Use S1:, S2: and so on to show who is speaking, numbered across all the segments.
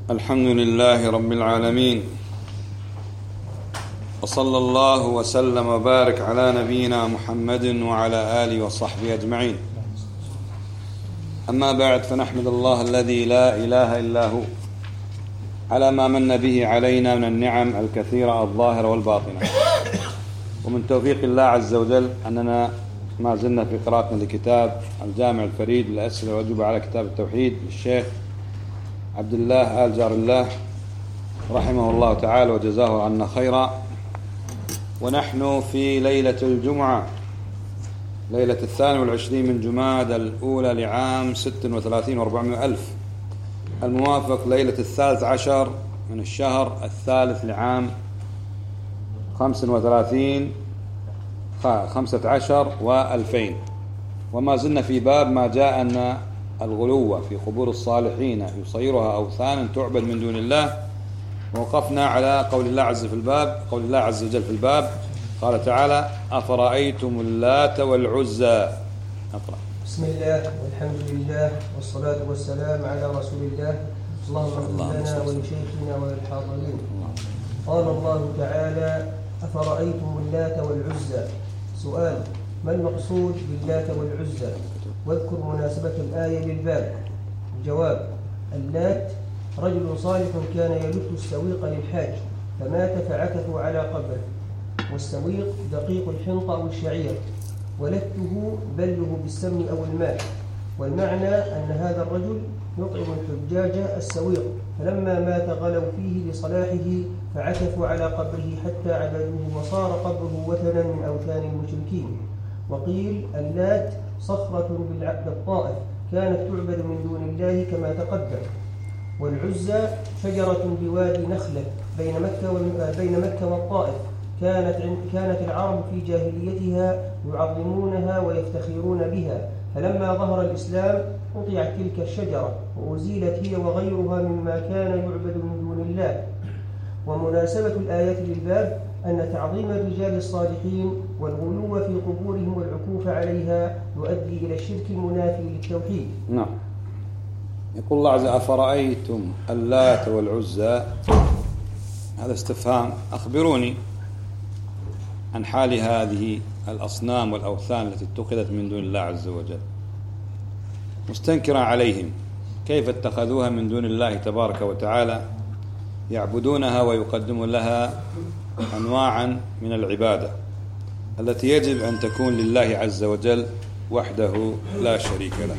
S1: الحمد لله رب العالمين، وصلى الله وسلم وبارك على نبينا محمد وعلى آله وصحبه أجمعين. أما بعد، فنحمد الله الذي لا إله إلا هو على ما من به علينا من النعم الكثيرة الظاهرة والباطنة، ومن توفيق الله عز وجل أننا ما زلنا في قراءتنا لكتاب الجامع الفريد للأسئلة والأجوبة على كتاب التوحيد للشيخ عبد الله آل جار الله رحمه الله تعالى وجزاه عنا خيرا. ونحن في ليلة الجمعة، ليلة 22 من جمادى الأولى لعام 36 و400 ألف، الموافق ليلة 13 من الشهر الثالث لعام 35 15 و2000. وما زلنا في باب ما جاء أن الغلو في قبور الصالحين يصيرها أوثانا تعبد من دون الله. ووقفنا على قول الله عز وجل في الباب، قال تعالى: أفرأيتم اللات والعزى. أقرأ.
S2: بسم الله والحمد لله والصلاة والسلام على رسول الله. اللهم اغفر لنا ولشيخنا وللحاضرين. قال الله تعالى: أفرأيتم اللات والعزى. سؤال: ما المقصود باللات والعزى؟ واذكر مناسبة الآية للباب. الجواب: اللات رجل صالح كان يلت السويق للحاج فمات فعكفوا على قبره، والسويق دقيق الحنطة أو الشعير، ولته بله بالسمن أو الماء. والمعنى أن هذا الرجل يطعم الحجاج السويق، فلما مات غلوا فيه لصلاحه فعكفوا على قبره حتى عبدوه، وصار قبره وثنا من أوثان المشركين. وقيل اللات صخرة بالطائف كانت تعبد من دون الله كما تقدم. والعزى شجرة بوادي نخلة بين مكة والطائف، كانت العرب في جاهليتها يعظمونها ويفتخرون بها، فلما ظهر الإسلام قطعت تلك الشجرة وأزيلت هي وغيرها مما كان يعبد من دون الله. ومناسبة الآيات للباب أن تعظيم الرجال الصالحين والغلو في قبورهم والعكوف عليها يؤدي إلى الشرك المنافي للتوحيد.
S1: نعم. يقول الله عز وجل: أفرأيتم اللات والعزى. هذا استفهام، أخبروني عن حال هذه الأصنام والأوثان التي اتخذت من دون الله عز وجل، مستنكرا عليهم كيف اتخذوها من دون الله تبارك وتعالى، يعبدونها ويقدمون لها أنواعا من العبادة التي يجب أن تكون لله عز وجل وحده لا شريك له.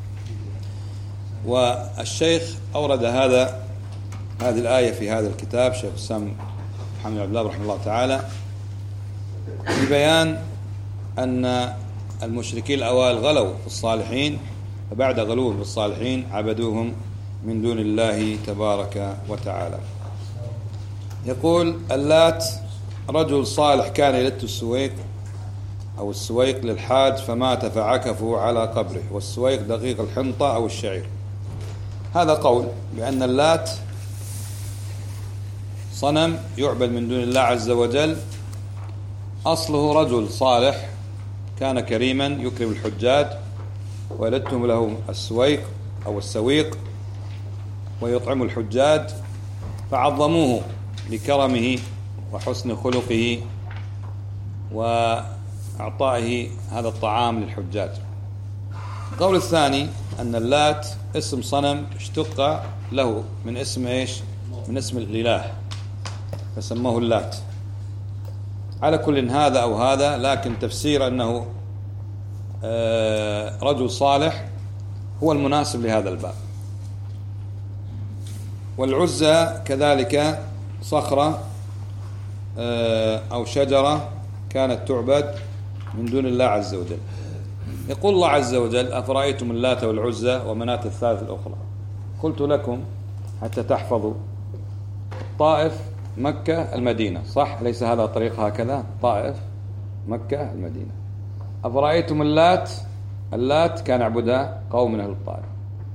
S1: والشيخ أورد هذه الآية في هذا الكتاب، شيخ الإسلام محمد عبد الله رحمه الله تعالى، ببيان أن المشركين الأوائل غلوا في الصالحين، فبعد غلوهم في الصالحين عبدوهم من دون الله تبارك وتعالى. يقول: اللات رجل صالح كان يلت السويق للحاج فمات فعكفوا على قبره، والسويق دقيق الحنطة أو الشعير. هذا قول بأن اللات صنم يعبد من دون الله عز وجل، أصله رجل صالح كان كريما يكرم الحجاج ويلتهم له السويق ويطعم الحجاج، فعظموه لكرمه وحسن خلقه وإعطائه هذا الطعام للحجاج. القول الثاني أن اللات اسم صنم اشتق له من اسم إيش؟ من اسم الإله، فسموه اللات. على كل هذا أو هذا، لكن تفسير أنه رجل صالح هو المناسب لهذا الباب. والعزى كذلك صخرة أو شجرة كانت تعبد من دون الله عز وجل. يقول الله عز وجل: أفرأيتم اللات والعزى ومناة الثالث الأخرى. قلت لكم حتى تحفظوا: طائف مكة المدينة، صح؟ ليس هذا طريق هكذا، طائف مكة المدينة. أفرأيتم اللات كان يعبدها قوم من أهل الطائف.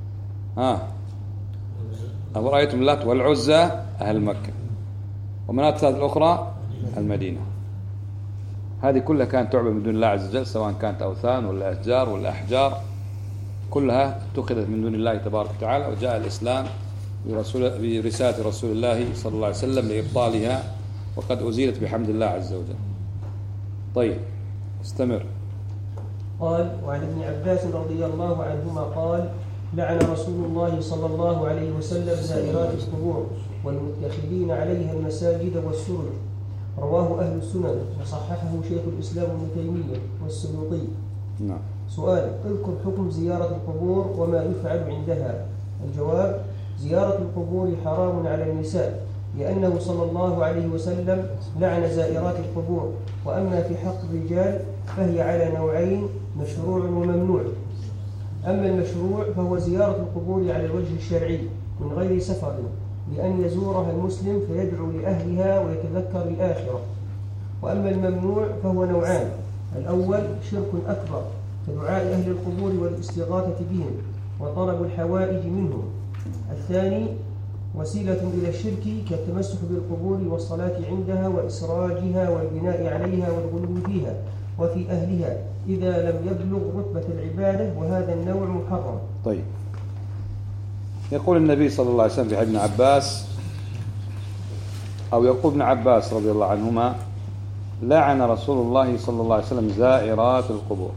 S1: أفرأيتم اللات والعزى أهل مكة، ومناة الثالث الأخرى المدينة. هذه كلها كانت تعبد من دون الله عز وجل، سواء كانت أوثان ولا أشجار ولا أحجار، كلها اتخذت من دون الله تبارك وتعالى. وجاء الإسلام برسالة رسول الله صلى الله عليه وسلم لإبطالها، وقد أزيلت بحمد الله عز وجل. طيب استمر.
S2: قال: وعن ابن عباس رضي الله عنهما قال: لعن رسول الله صلى الله عليه وسلم زائرات القبور والمتخذين عليها المساجد والسرج. رواه أهل السنن وصححه شيخ الإسلام ابن تيمية والسيوطي.
S1: نعم.
S2: سؤال: اذكر حكم زيارة القبور وما يفعل عندها. الجواب: زيارة القبور حرام على النساء، لأنه صلى الله عليه وسلم لعن زائرات القبور. وأما في حق الرجال فهي على نوعين: مشروع وممنوع. أما المشروع فهو زيارة القبور على الوجه الشرعي من غير سفر، لأن يزورها المسلم فيدعو لأهلها ويتذكر الآخرة. وأما الممنوع فهو نوعان: الأول شرك أكبر كدعاء أهل القبور والاستغاثة بهم وطلب الحوائج منهم. الثاني وسيلة إلى الشرك كالتمسح بالقبور والصلاة عندها وإسراجها والبناء عليها والغلو فيها وفي أهلها إذا لم يبلغ رتبة العبادة، وهذا النوع محرم.
S1: طيب، يقول النبي صلى الله عليه وسلم في حديث ابن عباس، أو يقول ابن عباس رضي الله عنهما: لعن رسول الله صلى الله عليه وسلم زائرات القبور.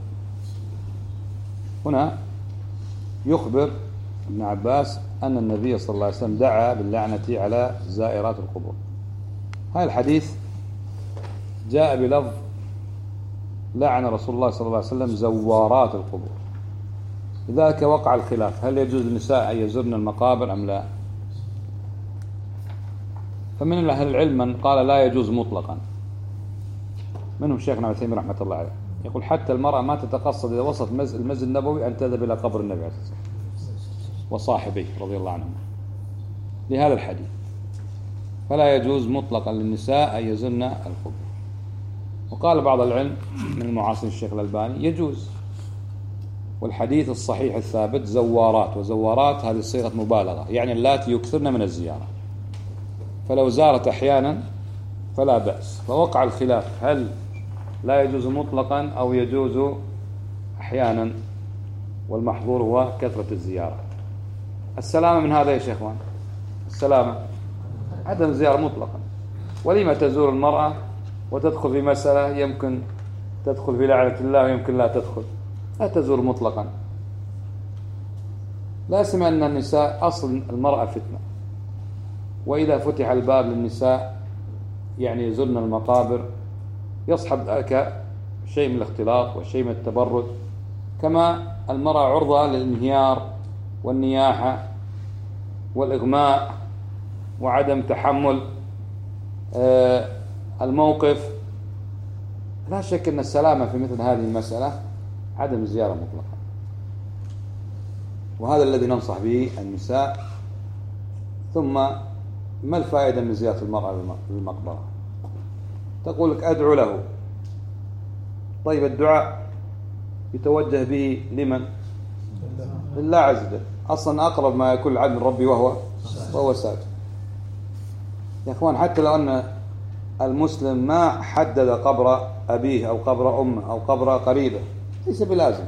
S1: هنا يخبر ابن عباس أن النبي صلى الله عليه وسلم دعا باللعنة على زائرات القبور. هذا الحديث جاء بلفظ: لعن رسول الله صلى الله عليه وسلم زوارات القبور. لذلك وقع الخلاف: هل يجوز للنساء أن يزرن المقابر أم لا؟ فمن أهل العلم من قال لا يجوز مطلقا، منهم شيخنا عثيمين رحمة الله عليه، يقول حتى المرأة ما تتقصد إذا وصلت المسجد النبوي أن تذهب إلى قبر النبي عليه الصلاة والسلام وصاحبيه رضي الله عنهم لهذا الحديث، فلا يجوز مطلقا للنساء أن يزرن القبور. وقال بعض العلم من المعاصرين الشيخ الألباني يجوز، والحديث الصحيح الثابت زوارات، وزوارات هذه صيغة مبالغة، يعني اللاتي يكثرن من الزيارة، فلو زارت أحيانا فلا بأس. فوقع الخلاف: هل لا يجوز مطلقا أو يجوز أحيانا؟ والمحظور هو كثرة الزيارة. السلامة من هذا يا شيخوان، السلامة عدم الزيارة مطلقا. ولما تزور المرأة وتدخل في مسألة يمكن تدخل في لعنة الله ويمكن لا تدخل، لا تزور مطلقا. لا سمع أن النساء أصل المرأة فتنة، وإذا فتح الباب للنساء يعني يزورن المقابر يصحب ذلك شيء من الاختلاط وشيء من التبرد، كما المرأة عرضة للانهيار والنياحة والإغماء وعدم تحمل الموقف. لا شك أن السلامة في مثل هذه المسألة عدم الزيارة مطلقا، وهذا الذي ننصح به النساء. ثم ما الفائدة من زيارة المرأة للمقبرة؟ تقول لك أدعو له. طيب الدعاء يتوجه به لمن؟ لله عز وجل، أصلا أقرب ما يكون العبد من ربي وهو ساجد. يا أخوان، حتى لو أن المسلم ما حدد قبر أبيه أو قبر أمه أو قبر قريبه ليس بلازم،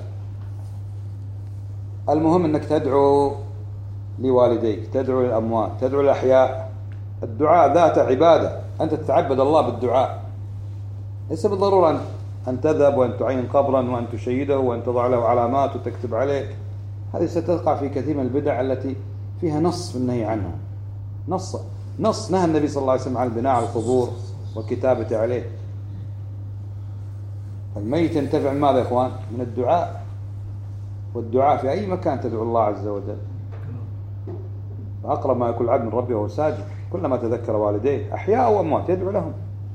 S1: المهم أنك تدعو لوالديك، تدعو للأموات، تدعو للأحياء. الدعاء ذات عبادة، أنت تتعبد الله بالدعاء، ليس بالضرورة أن تذهب وأن تعين قبرا وأن تشيده وأن تضع له علامات وتكتب عليه. هذه ستقع في كثير من البدع التي فيها نص في النهي عنها. نص نهى النبي صلى الله عليه وسلم عن البناء على القبور والكتابة عليه. الميت ينتفع من ماذا يا إخوان؟ من الدعاء، والدعاء في أي مكان تدعو الله عز وجل. فأقرب ما يكون العبد من ربه وهو ساجد، كلما تذكر والديه أحياء وأموات يدعو لهم.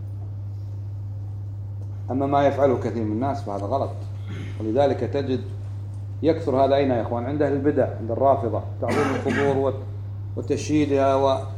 S1: أما ما يفعله كثير من الناس فهذا غلط، ولذلك تجد يكثر هذا أين يا إخوان؟ عند أهل البدع، عند الرافضة، تعظيم القبور وتشييدها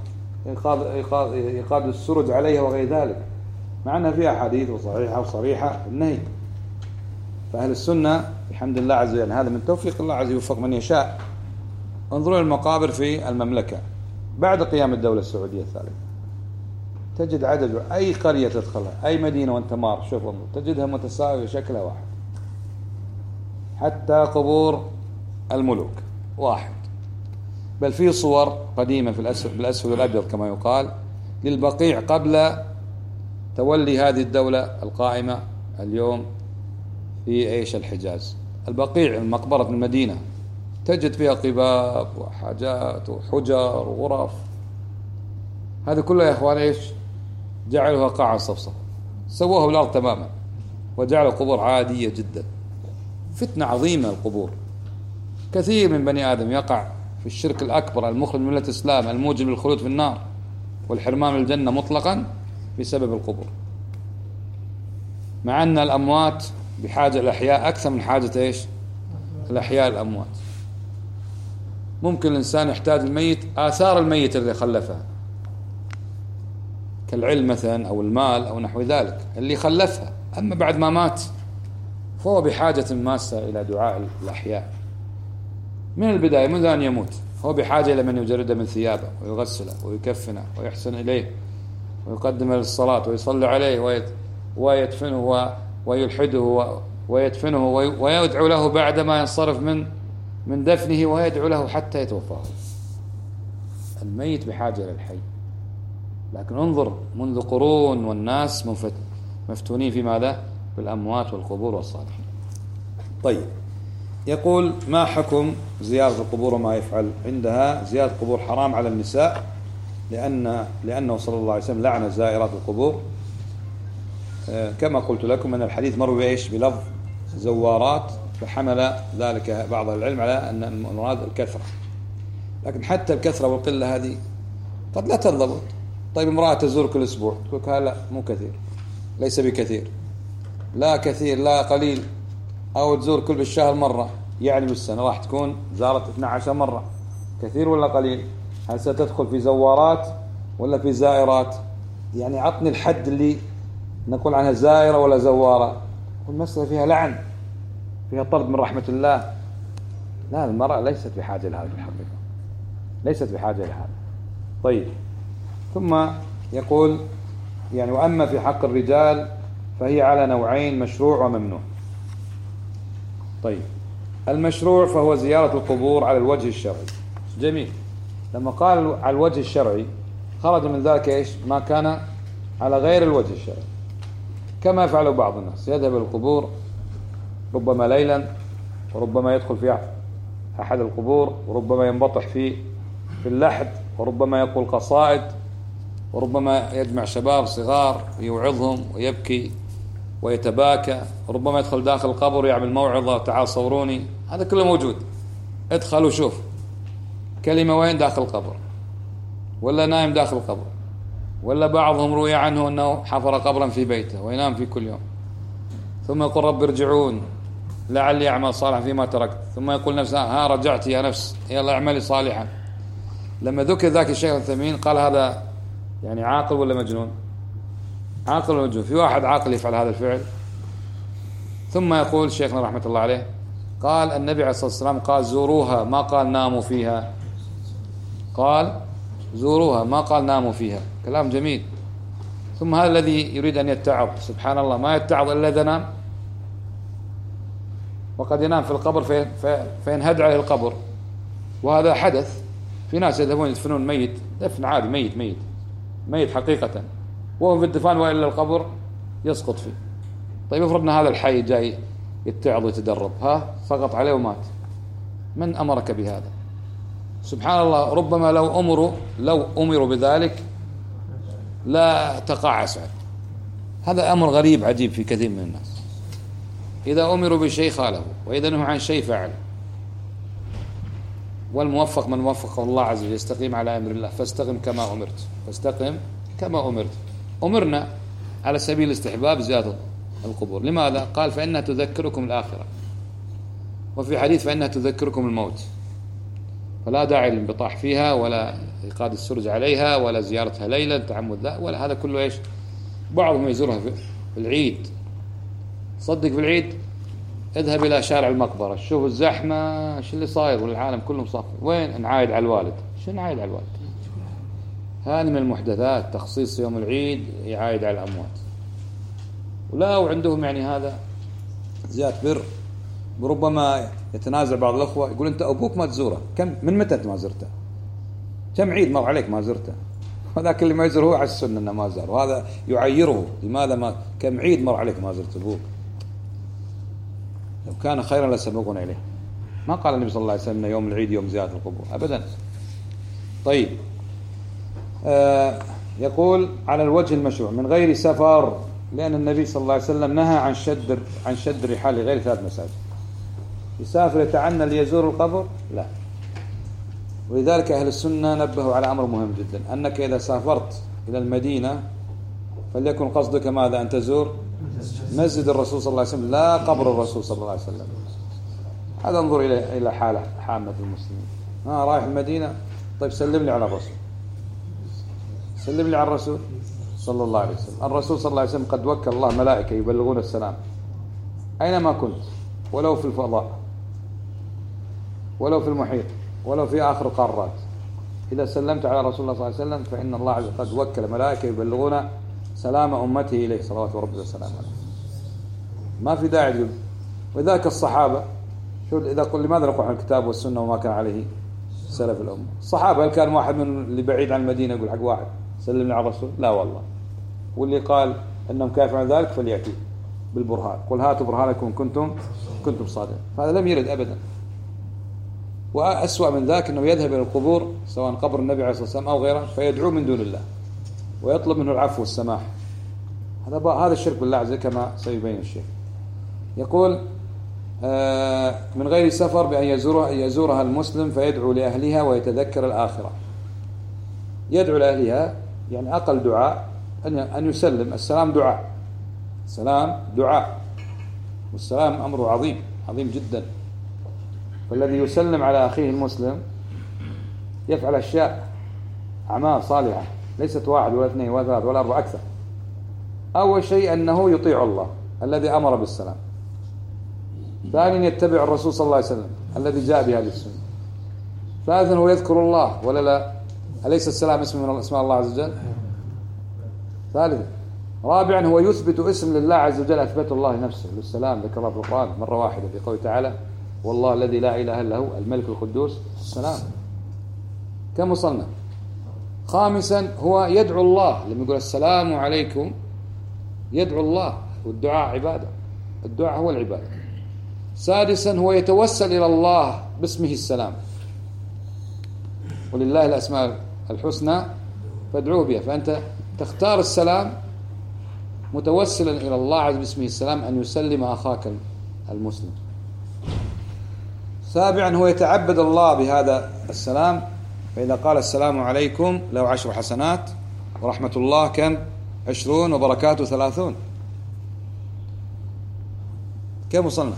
S1: وإيقاد السرج عليها وغير ذلك، مع أنها فيها حديث وصحيحة وصريحة في النهي. فأهل السنة بحمد الله عز وجل، هذا من توفيق الله عز وجل، يوفق من يشاء. انظروا المقابر في المملكة بعد قيام الدولة السعودية الثالثة، تجد عدد أي قرية تدخلها، أي مدينة وانت مار شوف تجدها متساوية شكلها واحد، حتى قبور الملوك واحد. بل في صور قديمة بالأسود والأبيض كما يقال للبقيع قبل تولي هذه الدولة القائمة اليوم في الحجاز. البقيع المقبرة في المدينة تجد فيها قباب وحاجات وحجر وغرف، هذا كله يا إخوان جعلوها قاعا صفصف، سووها بالأرض تماما وجعلوا القبور عادية جدا. فتنة عظيمة القبور. كثير من بني آدم يقع في الشرك الأكبر المخرج من ملة الإسلام الموجب للخلود في النار والحرمان من الجنة مطلقا بسبب القبور، مع أن الأموات بحاجة الأحياء أكثر من حاجة الأحياء الأموات. ممكن الإنسان يحتاج الميت آثار الميت الذي خلفها كالعلم مثلا أو المال أو نحو ذلك اللي خلفها، أما بعد ما مات فهو بحاجة ماسة إلى دعاء الأحياء من البداية منذ أن يموت. هو بحاجة إلى من يجرده من ثيابه ويغسله ويكفنه ويحسن إليه ويقدمه للصلاة ويصلي عليه ويدفنه ويلحده ويدفنه ويدعو له بعدما ينصرف من دفنه ويدعو له حتى يتوفاه. الميت بحاجة إلى الحي، لكن انظر منذ قرون والناس مفتونين في ماذا؟ بالأموات والقبور والصالحين. طيب، يقول ما حكم زيارة القبور وما يفعل عندها؟ زيارة القبور حرام على النساء لأنه صلى الله عليه وسلم لعن زائرات القبور، كما قلت لكم أن الحديث مر بلفظ زوارات، فحمل ذلك بعض العلم على أن المراد الكثرة، لكن حتى الكثرة والقلة هذه قد لا تنضبط. طيب امرأة تزور كل أسبوع تقول لا مو كثير، ليس بكثير، لا كثير لا قليل، أو تزور كل بالشهر مرة، يعني بالسنة راح تكون زارت 12 مرة، كثير ولا قليل؟ هل ستدخل في زوارات ولا في زائرات؟ يعني عطني الحد اللي نقول عنها زائرة ولا زوارة. والمسألة فيها لعن، فيها طرد من رحمة الله. لا، المرأة ليست بحاجة لهذا في الحقيقة، ليست بحاجة لهذا. طيب، ثم يقول يعني وأما في حق الرجال فهي على نوعين: مشروع وممنوع. طيب، المشروع فهو زيارة القبور على الوجه الشرعي. جميل. لما قال على الوجه الشرعي خرج من ذلك ما كان على غير الوجه الشرعي، كما يفعل بعض الناس، يذهب القبور ربما ليلا، وربما يدخل في أحد القبور، وربما ينبطح في اللحد، وربما يقول قصائد، وربما يجمع شباب صغار ويوعظهم ويبكي ويتباكى، وربما يدخل داخل القبر يعمل موعظة تعال صوروني. هذا كله موجود. ادخل وشوف كلمة وين داخل القبر، ولا نايم داخل القبر، ولا بعضهم روي عنه أنه حفر قبرا في بيته وينام فيه كل يوم، ثم يقول رب ارجعون لعلي أعمل صالحا فيما تركت، ثم يقول نفسه رجعت يا نفس يلا اعملي صالحا. لما ذكر ذاك الشيخ الثمين قال هذا يعني عاقل ولا مجنون؟ عاقل ولا مجنون؟ في واحد عاقل يفعل هذا الفعل؟ ثم يقول شيخنا رحمة الله عليه قال النبي عليه الصلاة والسلام قال زوروها، ما قال ناموا فيها، قال زوروها ما قال ناموا فيها. كلام جميل. ثم هذا الذي يريد أن يتعظ سبحان الله ما يتعظ إلا إذا نام، وقد ينام في القبر فينهد عليه القبر، وهذا حدث. في ناس يذهبون يدفنون ميت دفن عادي، ميت حقيقة، وهو في الدفان وإلا القبر يسقط فيه. طيب افرضنا هذا الحي جاي يتعظ ويتدرب، سقط عليه ومات، من أمرك بهذا؟ سبحان الله، ربما لو أمروا بذلك لا تقاعس. هذا أمر غريب عجيب في كثير من الناس، إذا أمروا بشيء خالفوا، وإذا نهوا عن شيء فعل. والموفق من وفقه الله عز وجل، يستقيم على أمر الله، فاستقم كما أمرت، فاستقم كما أمرت. أمرنا على سبيل الاستحباب زيارة القبور. لماذا؟ قال فإنها تذكركم الآخرة، وفي حديث فإنها تذكركم الموت، فلا داعي للانبطاح فيها ولا إيقاد السرج عليها ولا زيارتها ليلا تعمد ذا ولا هذا كله. بعضهم يزورها في العيد. صدق في العيد اذهب إلى شارع المقبرة، شوف الزحمة، شو اللي صاير والعالم كله مصفي. وين؟ نعايد على الوالد. شو نعايد على الوالد؟ هذه من المحدثات، تخصيص يوم العيد يعايد على الأموات. ولا وعندهم يعني هذا زيادة بر. ربما يتنازع بعض الأخوة يقول أنت أبوك ما تزوره، من متى أنت ما زرته؟ كم عيد مر عليك ما زرته؟ وذاك اللي ما يزور هو على السنة أنه ما زار، وهذا يعيره. لماذا ما كم عيد مر عليك ما زرت أبوك؟ لو كان خيرا لسبقنا إليه. ما قال النبي صلى الله عليه وسلم يوم العيد يوم زيارة القبور أبدا. طيب يقول على الوجه المشروع من غير سفر، لأن النبي صلى الله عليه وسلم نهى عن شد الرحال لغير 3 مساجد. يسافر يتعنى ليزور القبر؟ لا. ولذلك أهل السنة نبهوا على أمر مهم جدا، أنك إذا سافرت إلى المدينة فليكن قصدك ماذا؟ أن تزور مسجد الرسول صلى الله عليه وسلم لا قبر الرسول صلى الله عليه وسلم. هذا انظر إلى حالة حامة المسلمين. رايح المدينة، طيب سلم لي على الرسول، سلم لي على الرسول صلى الله عليه وسلم. الرسول صلى الله عليه وسلم قد وكل الله ملائكة يبلغون السلام أينما كنت، ولو في الفضاء، ولو في المحيط، ولو في آخر القارات. إذا سلمت على رسول الله صلى الله عليه وسلم فإن الله قد وكل ملائكة يبلغون سلام أمته إليه صلوات ربه وسلامه عليه. ما في داعي تقول. وذاك الصحابة شو إذا قل لماذا نقول عن الكتاب والسنة وما كان عليه سلف الأمة؟ الصحابة هل كان واحد من اللي بعيد عن المدينة يقول حق واحد سلمني على الرسول؟ لا والله. واللي قال أنهم كافر عن ذلك فليأتي بالبرهان، قل هاتوا برهانكم كنتم صادقين. هذا لم يرد أبدا. وأسوأ من ذاك أنه يذهب إلى القبور سواء قبر النبي عليه الصلاة والسلام أو غيره فيدعو من دون الله ويطلب منه العفو والسماح. هذا الشرك بالله عز وجل كما سيبين الشيخ. يقول من غير سفر بأن يزورها المسلم فيدعو لأهلها ويتذكر الآخرة. يدعو لأهلها يعني أقل دعاء أن يسلم. السلام دعاء، السلام دعاء، والسلام أمر عظيم جدا. فالذي يسلم على أخيه المسلم يفعل أشياء أعمال صالحة، ليست 1 ولا 2 ولا 3 ولا 4 أكثر. أول شيء أنه يطيع الله الذي أمر بالسلام. ثانيا يتبع الرسول صلى الله عليه وسلم الذي جاء بهذه السنة. ثالثا هو يذكر الله ولا لا؟ أليس السلام اسم من اسماء الله عز وجل؟ ثالثا. رابعا هو يثبت اسم لله عز وجل أثبت الله نفسه للسلام، ذكره في القرآن مرة واحدة في قوله تعالى والله الذي لا إله إلا هو الملك القدوس السلام. كم وصلنا؟ خامسا هو يدعو الله لما يقول السلام عليكم، يدعو الله، والدعاء عبادة، الدعاء هو العبادة. سادسا هو يتوسل إلى الله باسمه السلام، ولله الأسماء الحسنى فادعوه بها. فأنت تختار السلام متوسلا إلى الله عز باسمه السلام أن يسلم أخاك المسلم. سابعا هو يتعبد الله بهذا السلام، فإذا قال السلام عليكم له 10 حسنات ورحمة الله كم 20 وبركاته 30. كم وصلنا؟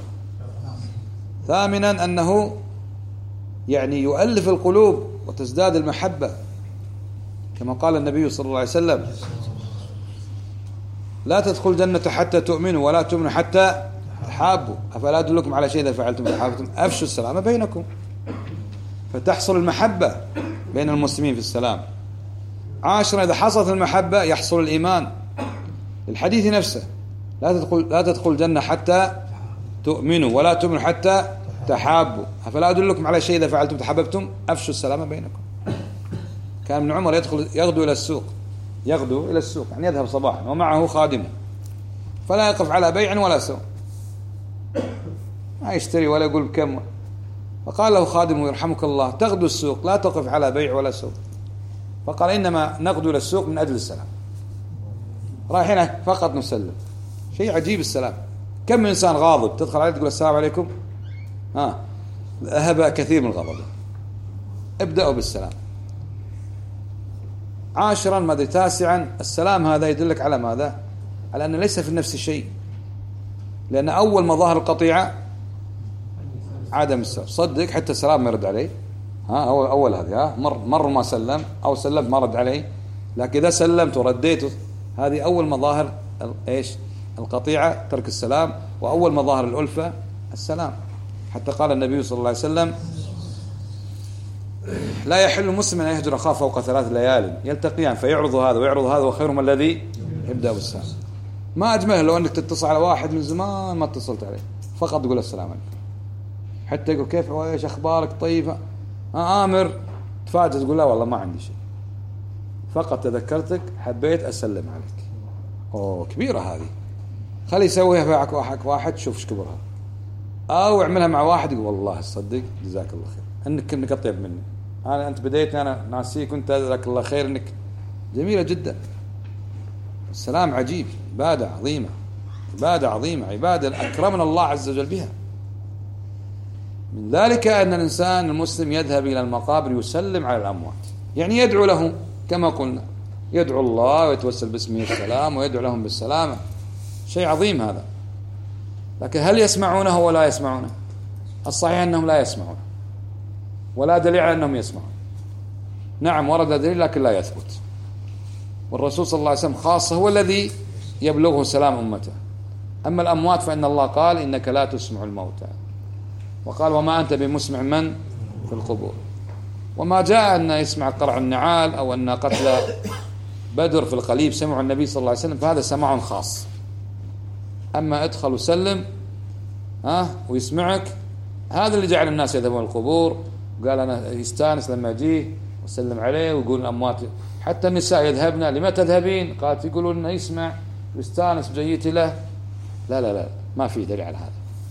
S1: ثامنا أنه يعني يؤلف القلوب وتزداد المحبة كما قال النبي صلى الله عليه وسلم لا تدخل جنة حتى تؤمنوا ولا تؤمنوا حتى تحابوا، أفلا أدلكم على شيء إذا فعلتم تحاببتم أفشوا السلام بينكم. فتحصل المحبة بين المسلمين في السلام. 10 إذا حصلت المحبة يحصل الإيمان. الحديث نفسه لا تدخل جنة حتى تؤمنوا ولا تؤمنوا حتى تحابوا، أفلا أدلكم على شيء إذا فعلتم تحاببتم أفشوا السلام بينكم. كان ابن عمر يغدو إلى السوق يعني يذهب صباحا ومعه خادمه فلا يقف على بيع ولا سوء، ما يشتري ولا يقول بكم. فقال له خادمه يرحمك الله تغدو السوق لا تقف على بيع ولا سوء. فقال إنما نغدو إلى السوق من أجل السلام، رايحين فقط نسلم. شيء عجيب السلام. كم من إنسان غاضب تدخل عليه تقول السلام عليكم ذهب كثير من غضبه. ابدأوا بالسلام. 10 ماذا 9 السلام هذا يدلك على ماذا؟ على أنه ليس في النفس شيء، لأن أول مظاهر القطيعة عدم السلام. صدق حتى السلام ما يرد عليه، هو أول هذه مر ما سلم أو سلمت ما رد عليه، لكن إذا سلمت ورديته هذه أول مظاهر إيش؟ القطيعة، ترك السلام. وأول مظاهر الألفة السلام. حتى قال النبي صلى الله عليه وسلم لا يحل مسلم أن يهجر أخاه فوق 3 ليال يلتقيان فيعرض هذا ويعرض هذا وخيرهم الذي يبدأ بالسلام. ما أجمله لو أنك تتصل على واحد من زمان ما اتصلت عليه فقط تقول السلام عليكم، حتى يقول كيف وإيش أخبارك طيب آمر تفاجأ تقول لا والله ما عندي شيء، فقط تذكرتك حبيت أسلم عليك. أوه كبيرة هذه، خلي يسويها معك واحد شوف ايش كبرها، أو اعملها مع واحد يقول والله تصدق جزاك الله خير إنك أطيب مني، أنت بديتني أنا ناسيك وأنت جزاك الله خير إنك. جميلة جدا. السلام عجيب، عبادة عظيمة، عبادة عظيمة، عبادة أكرمنا الله عز وجل بها. من ذلك أن الإنسان المسلم يذهب إلى المقابر يسلم على الأموات، يعني يدعو لهم كما قلنا، يدعو الله ويتوسل باسمه السلام ويدعو لهم بالسلامة، شيء عظيم هذا. لكن هل يسمعونه ولا يسمعونه؟ الصحيح أنهم لا يسمعون، ولا دليل على أنهم يسمعون. نعم ورد دليل لكن لا يثبت. والرسول صلى الله عليه وسلم خاصة هو الذي يبلغه سلام أمته. أما الأموات فإن الله قال إنك لا تسمع الموتى، وقال وما أنت بمسمع من في القبور. وما جاء أن يسمع قرع النعال أو أن قتل بدر في القليب سمعوا النبي صلى الله عليه وسلم، فهذا سماع خاص. أما ادخل وسلم ويسمعك، هذا اللي جعل الناس يذهبون القبور. قال أنا يستانس لما أجيه وسلم عليه ويقول الأموات، حتى النساء يذهبن لما تذهبين؟ قالت يقولون إنه يسمع ويستانس بجيتي له. لا لا لا، ما في دليل على هذا.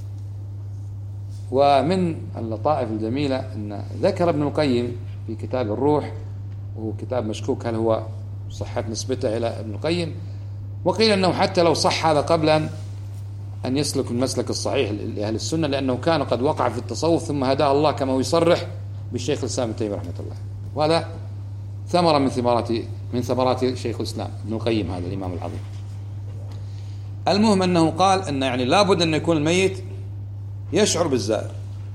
S1: ومن اللطائف الجميلة أن ذكر ابن القيم في كتاب الروح، وهو كتاب مشكوك هل هو صحة نسبته إلى ابن القيم، وقيل أنه حتى لو صح هذا قبل أن يسلك المسلك الصحيح لأهل السنة، لأنه كان قد وقع في التصوف ثم هداه الله كما هو يصرح بالشيخ الإسلام ابن تيمية رحمة الله. وهذا ثمرة من ثمرات شيخ الإسلام ابن القيم هذا الإمام العظيم. المهم أنه قال أن يعني لابد أن يكون الميت يشعر بالزائر،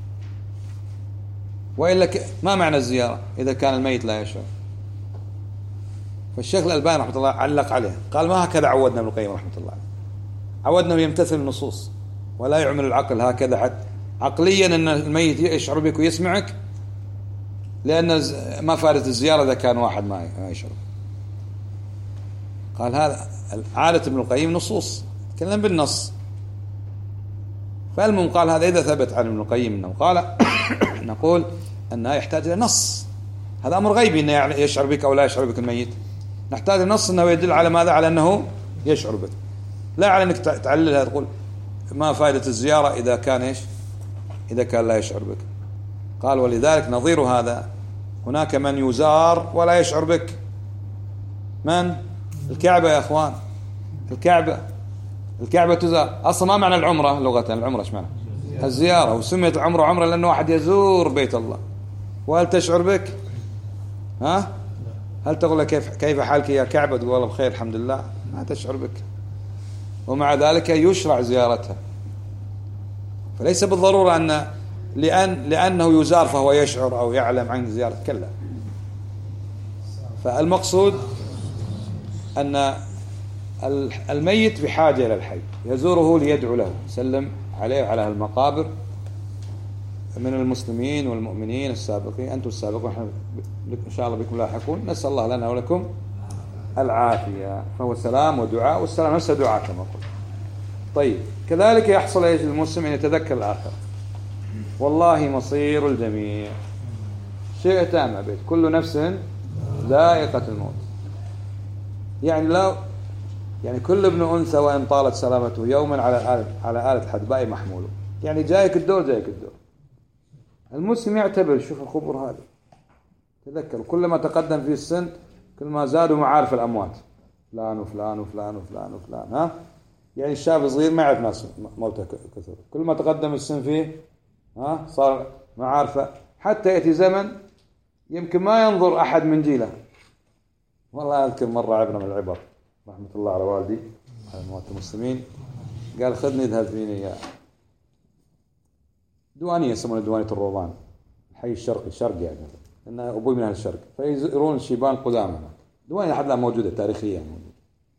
S1: وإلا ما معنى الزيارة إذا كان الميت لا يشعر؟ فالشيخ الألباني رحمة الله علق عليه، قال ما هكذا عودنا ابن القيم رحمة الله، عودنا يمتثل النصوص ولا يعمل العقل هكذا حتى عقليا أن الميت يشعر بك ويسمعك، لأن ما فائدة الزيارة إذا كان واحد ما يشعر. قال هذا عادة ابن القيم نصوص، تكلم بالنص. فالمهم قال هذا إذا ثبت عن ابن القيم أنه قال نقول أنها يحتاج إلى نص، هذا أمر غيبي أنه يشعر بك أو لا يشعر بك الميت، نحتاج نص أنه يدل على ماذا؟ على أنه يشعر بك، لا على أنك تعللها تقول ما فائدة الزيارة إذا كان إيش؟ إذا كان لا يشعر بك. قال ولذلك نظير هذا هناك من يزار ولا يشعر بك. من؟ الكعبة يا أخوان، الكعبة تزار. أصلا ما معنى العمرة لغة؟ العمرة ايش معنى؟ الزيارة، وسميت العمرة عمرة لأنه واحد يزور بيت الله. وهل تشعر بك؟ هل تقول كيف حالك يا كعبة؟ تقول والله بخير الحمد لله؟ ما تشعر بك. ومع ذلك يشرع زيارتها. فليس بالضرورة أن لأنه يزار فهو يشعر أو يعلم عن زيارة، كلا. فالمقصود أن الميت بحاجة إلى الحي، يزوره ليدعو له، يسلم عليه وعلى المقابر من المسلمين والمؤمنين السابقين. أنتم السابقون، إن شاء الله بكم لاحقون، نسأل الله لنا ولكم العافية. فهو سلام ودعاء، والسلام نفسه دعاء كما قلت. طيب كذلك يحصل المسلم أن يتذكر الآخرة. والله مصير الجميع، شئت أم أبيت، كل نفس ذائقة الموت. يعني كل ابن أنثى وإن طالت سلامته يوما على آلة الحدباء محموله. يعني جايك الدور. المسلم يعتبر، شوف الخبر هذا، تذكر كلما تقدم في السن كل ما زادوا معارف الأموات، فلان وفلان وفلان وفلان وفلان. يعني الشاب صغير ما يعرف ناس موته كثير، كل ما تقدم السن فيه صار معارفه، حتى يأتي زمن يمكن ما ينظر أحد من جيله. والله أذكر مرة عبرة من العبر، رحمة الله على والدي على موت المسلمين، قال خذني اذهب فيني يا دوانية، يسمونها دوانية الروضان، الحي الشرقي، الشرق يعني، لأن أبوي من أهل الشرق، فيزورون الشيبان القدامى. دوانية لحد الآن موجودة تاريخيا موجودة.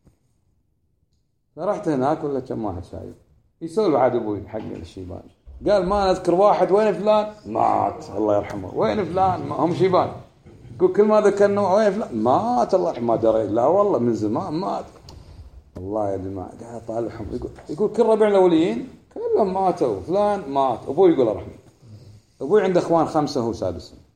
S1: فرحت هناك ولا كم واحد شايف يسولف عاد أبوي حقني الشيبان، قال ما نذكر واحد وين فلان مات الله يرحمه، وين فلان ما هم شيبان، كل ما ذكرنا وين فلان مات الله يرحمه، ما دري لا والله من زمان مات. الله يا جماعة قاعد طالعهم يقول كل ربع الأوليين كلهم ماتوا، فلان مات. أبوي يقول رحمه، أبوي عنده أخوان 5 وهو 6،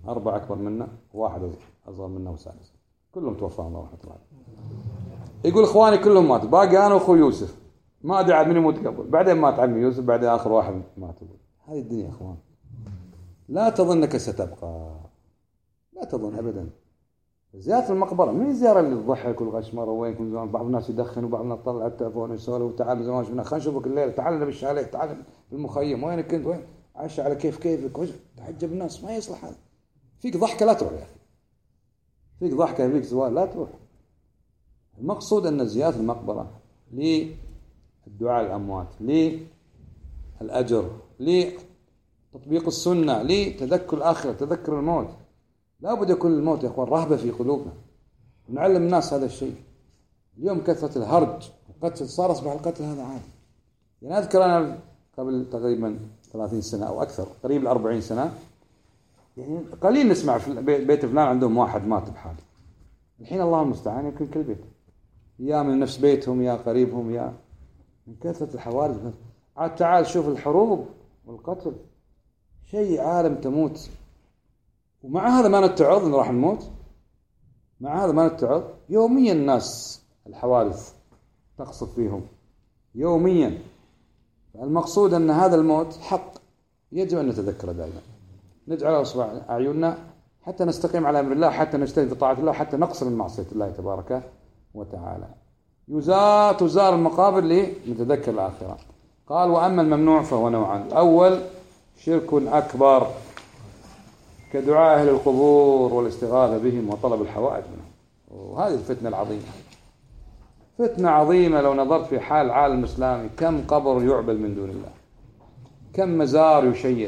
S1: 4 أكبر منا وواحد أصغر منا وسادس، كلهم توفاهم الله رحمة الله. يقول إخواني كلهم ماتوا، باقي أنا وأخوي يوسف، ما أدري عاد من يموت قبل، بعدين مات عمي يوسف، بعدين آخر واحد مات. هذه الدنيا يا إخوان، لا تظنك ستبقى، لا تظن أبدا. زيارة المقبرة مين زيارة اللي تضحك والغشمرة وين كنت زمان، بعض الناس يدخن وبعض الناس يطلع التلفون ويسولف وتعال زمان شفنا خلينا نشوفك الليلة، تعال بالشاليه، تعال بالمخيم، وين كنت، وين عايش على كيفك، تعجب الناس، ما يصلح هذا. فيك ضحكة لا تروح يا أخي، فيك ضحكة، فيك زوال لا تروح. المقصود أن زيارة المقبرة للدعاء الأموات، للأجر، لتطبيق السنة، لتذكر الآخرة، تذكر الموت. لا بد يكون الموت يا أخوان رهبة في قلوبنا، ونعلم الناس هذا الشيء. اليوم كثرة الهرج والقتل، صار أصبح القتل هذا عادي. يعني أذكر أنا قبل تقريبا 30 سنة أو أكثر، قريب 40 سنة، يعني قليل نسمع في بيت فلان عندهم واحد مات بحاله. الحين الله المستعان يمكن كل بيت، يا من نفس بيتهم يا قريبهم، يا من كثرة الحوادث. عاد تعال شوف الحروب والقتل، شيء عالم تموت، ومع هذا ما نتعظ إن راح نموت، مع هذا ما نتعظ. يوميا الناس الحوادث تقصف فيهم يوميا. المقصود أن هذا الموت حق، يجب أن نتذكره دائما، نجعله أصبع أعيننا حتى نستقيم على أمر الله، حتى نجتهد في طاعة الله، حتى نقصر من معصية الله تبارك وتعالى. تزار المقابر لنتذكر الآخرة. قال وأما الممنوع فهو نوعان. الأول شرك أكبر كدعاء أهل القبور والاستغاثة بهم وطلب الحوائج منهم، وهذه الفتنة العظيمة، فتنة عظيمة. لو نظرت في حال العالم الإسلامي، كم قبر يعبد من دون الله، كم مزار يشيد،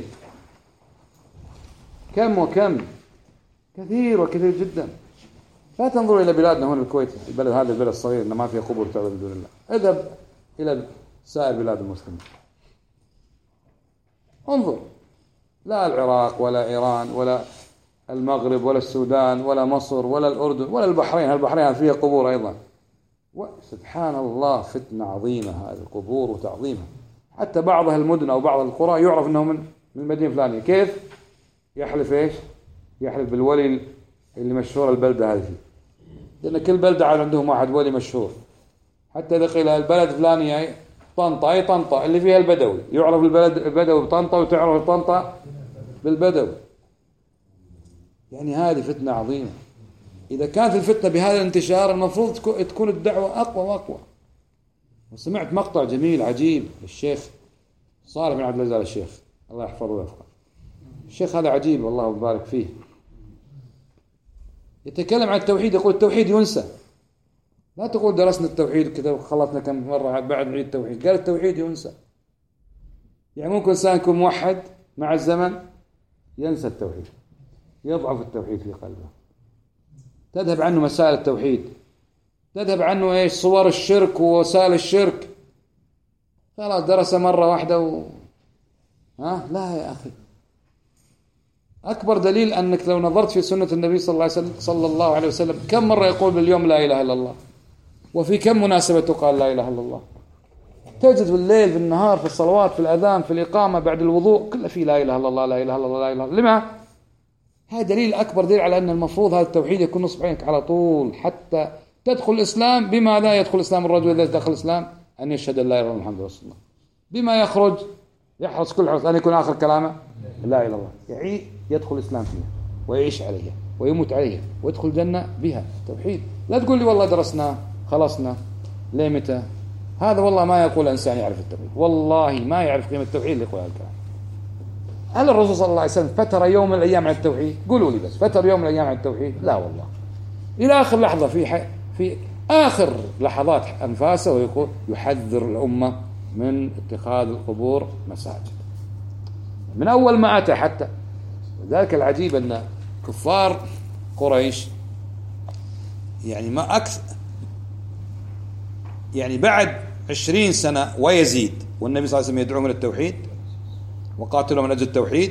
S1: كم وكم، كثير وكثير جدا. لا تنظروا إلى بلادنا هنا الكويت، البلد هذا البلد الصغير إنه ما فيه قبور تعبد من دون الله، اذهب إلى سائر بلاد المسلمين، انظر، لا العراق ولا إيران ولا المغرب ولا السودان ولا مصر ولا الأردن ولا البحرين، البحرين فيها قبور أيضا. سبحان الله، فتنة عظيمة هذه القبور وتعظيمها. حتى بعض المدن أو بعض القرى يعرف أنه من المدينة الفلانية. كيف؟ يحلف إيش؟ يحلف بالولي اللي مشهور البلدة هذه فيه، لأن كل بلدة عندهم واحد ولي مشهور. حتى إذا قيل البلد فلانية طنطا، أي طنطا اللي فيها البدوي، يعرف البدوي بطنطا وتعرف طنطا بالبدوي. يعني هذه فتنة عظيمة. إذا كانت الفتنة بهذا الانتشار، المفروض تكون الدعوة أقوى وأقوى. وسمعت مقطع جميل عجيب للشيخ صالح بن عبد العزيز الشيخ، الله يحفظه ويوفقه. الشيخ هذا عجيب والله يبارك فيه، يتكلم عن التوحيد، يقول التوحيد ينسى. لا تقول درسنا التوحيد كذا وخلصنا كم مرة بعد نعيد التوحيد، قال التوحيد ينسى. يعني ممكن إنسان يكون موحد، مع الزمن ينسى التوحيد، يضعف التوحيد في قلبه، تذهب عنه مسائل التوحيد، تذهب عنه إيش صور الشرك ووسائل الشرك. خلاص درس مرة واحدة لا يا أخي. أكبر دليل أنك لو نظرت في سنة النبي صلى الله عليه وسلم، كم مرة يقول باليوم لا إله إلا الله، وفي كم مناسبة تقال لا إله إلا الله. تجد في الليل في النهار في الصلوات في الأذان في الإقامة بعد الوضوء كله في لا إله إلا الله لا إله إلا الله لا إله إلا الله. لما؟ هذا دليل أكبر دليل على أن المفروض هذا التوحيد يكون نصب عينك على طول حتى تدخل الإسلام. بما لا يدخل الإسلام الرجل إذا دخل الإسلام أن يشهد أن لا إله إلا الله محمد رسول الله. بما يخرج يحرص كل حرص أن يكون آخر كلامه لا إله إلا الله، يعني يدخل الإسلام فيها ويعيش عليها ويموت عليها ويدخل الجنة بها. توحيد. لا تقول لي والله درسنا خلصنا ليه متى. هذا والله ما يقول إنسان يعرف التوحيد، والله ما يعرف قيمة التوحيد اللي يقول هذا الكلام. هل الرسول صلى الله عليه وسلم فتر يوم من الأيام عن التوحيد؟ قولوا لي بس، فتر يوم من الأيام عن التوحيد؟ لا والله، إلى آخر لحظة في آخر لحظات أنفاسه ويقول يحذر الأمة من اتخاذ القبور مساجد من أول ما أتى حتى. ذلك العجيب أن كفار قريش يعني ما أكثر، يعني بعد 20 سنة ويزيد والنبي صلى الله عليه وسلم يدعوهم إلى التوحيد وقاتلوا من أجل التوحيد،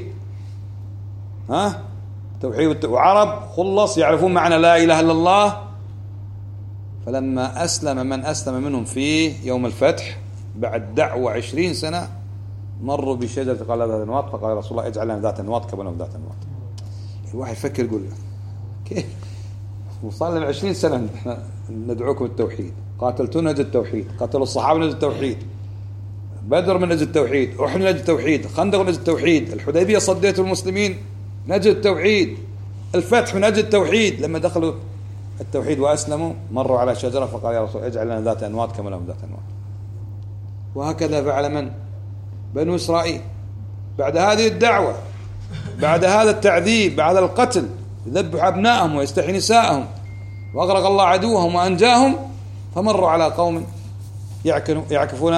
S1: توحيد وعرب خلص يعرفون معنى لا إله إلا الله. فلما أسلم من أسلم منهم في يوم الفتح بعد دعوة 20 سنة مروا بشجرة قال ذات أنواط، فقال رسول الله اجعل لنا ذات أنواط كما لهم ذات أنواط. الواحد يفكر يقول كيف وصار لنا 20 سنة احنا ندعوكم التوحيد، قاتلتونا نجد التوحيد، قاتلوا الصحابة نجد التوحيد، بدر من نجد التوحيد، أحد نجد التوحيد، خندق نجد التوحيد، الحديبية صديتوا المسلمين نجد التوحيد، الفتح نجد التوحيد. لما دخلوا التوحيد وأسلموا مروا على شجرة فقال يا رسول اجعل لنا ذات أنواط كما لهم ذات أنواط. وهكذا فعل من؟ بنو إسرائيل. بعد هذه الدعوة، بعد هذا التعذيب، بعد القتل، يذبح أبنائهم ويستحي نساءهم وأغرق الله عدوهم وأنجاهم، فمروا على قوم يعكفون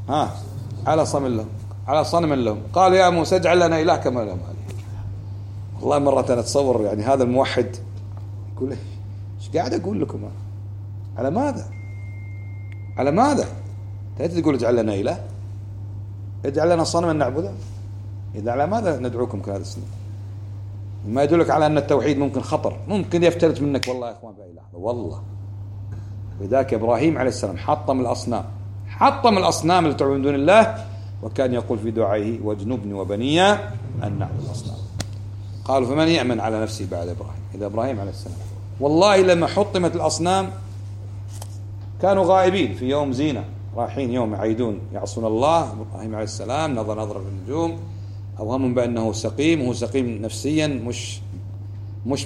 S1: على صنم لهم، قالوا يا موسى اجعل لنا إله كما لهم آله. والله مرة أنا أتصور يعني هذا الموحد يقول ايش قاعد أقول لكم؟ على ماذا؟ على ماذا؟ تأتي تقول اجعل لنا إله، اجعل لنا صنما نعبده. إذا على ماذا ندعوكم كل هذه السنين؟ ما يدلك على أن التوحيد ممكن خطر، ممكن يفترت منك والله يا إخوان بأي لحظة والله. لذلك إبراهيم عليه السلام حطم الأصنام اللي تعبد من دون الله، وكان يقول في دعائه واجنبني وبني أن نعبد الأصنام. قالوا فمن يأمن على نفسه بعد إبراهيم؟ إذا إبراهيم عليه السلام والله لما حطمت الأصنام كانوا غائبين في يوم زينة، رايحين يوم يعيدون يعصون الله. إبراهيم عليه السلام نظر في النجوم، أوهم بأنه سقيم، وهو سقيم نفسيا مش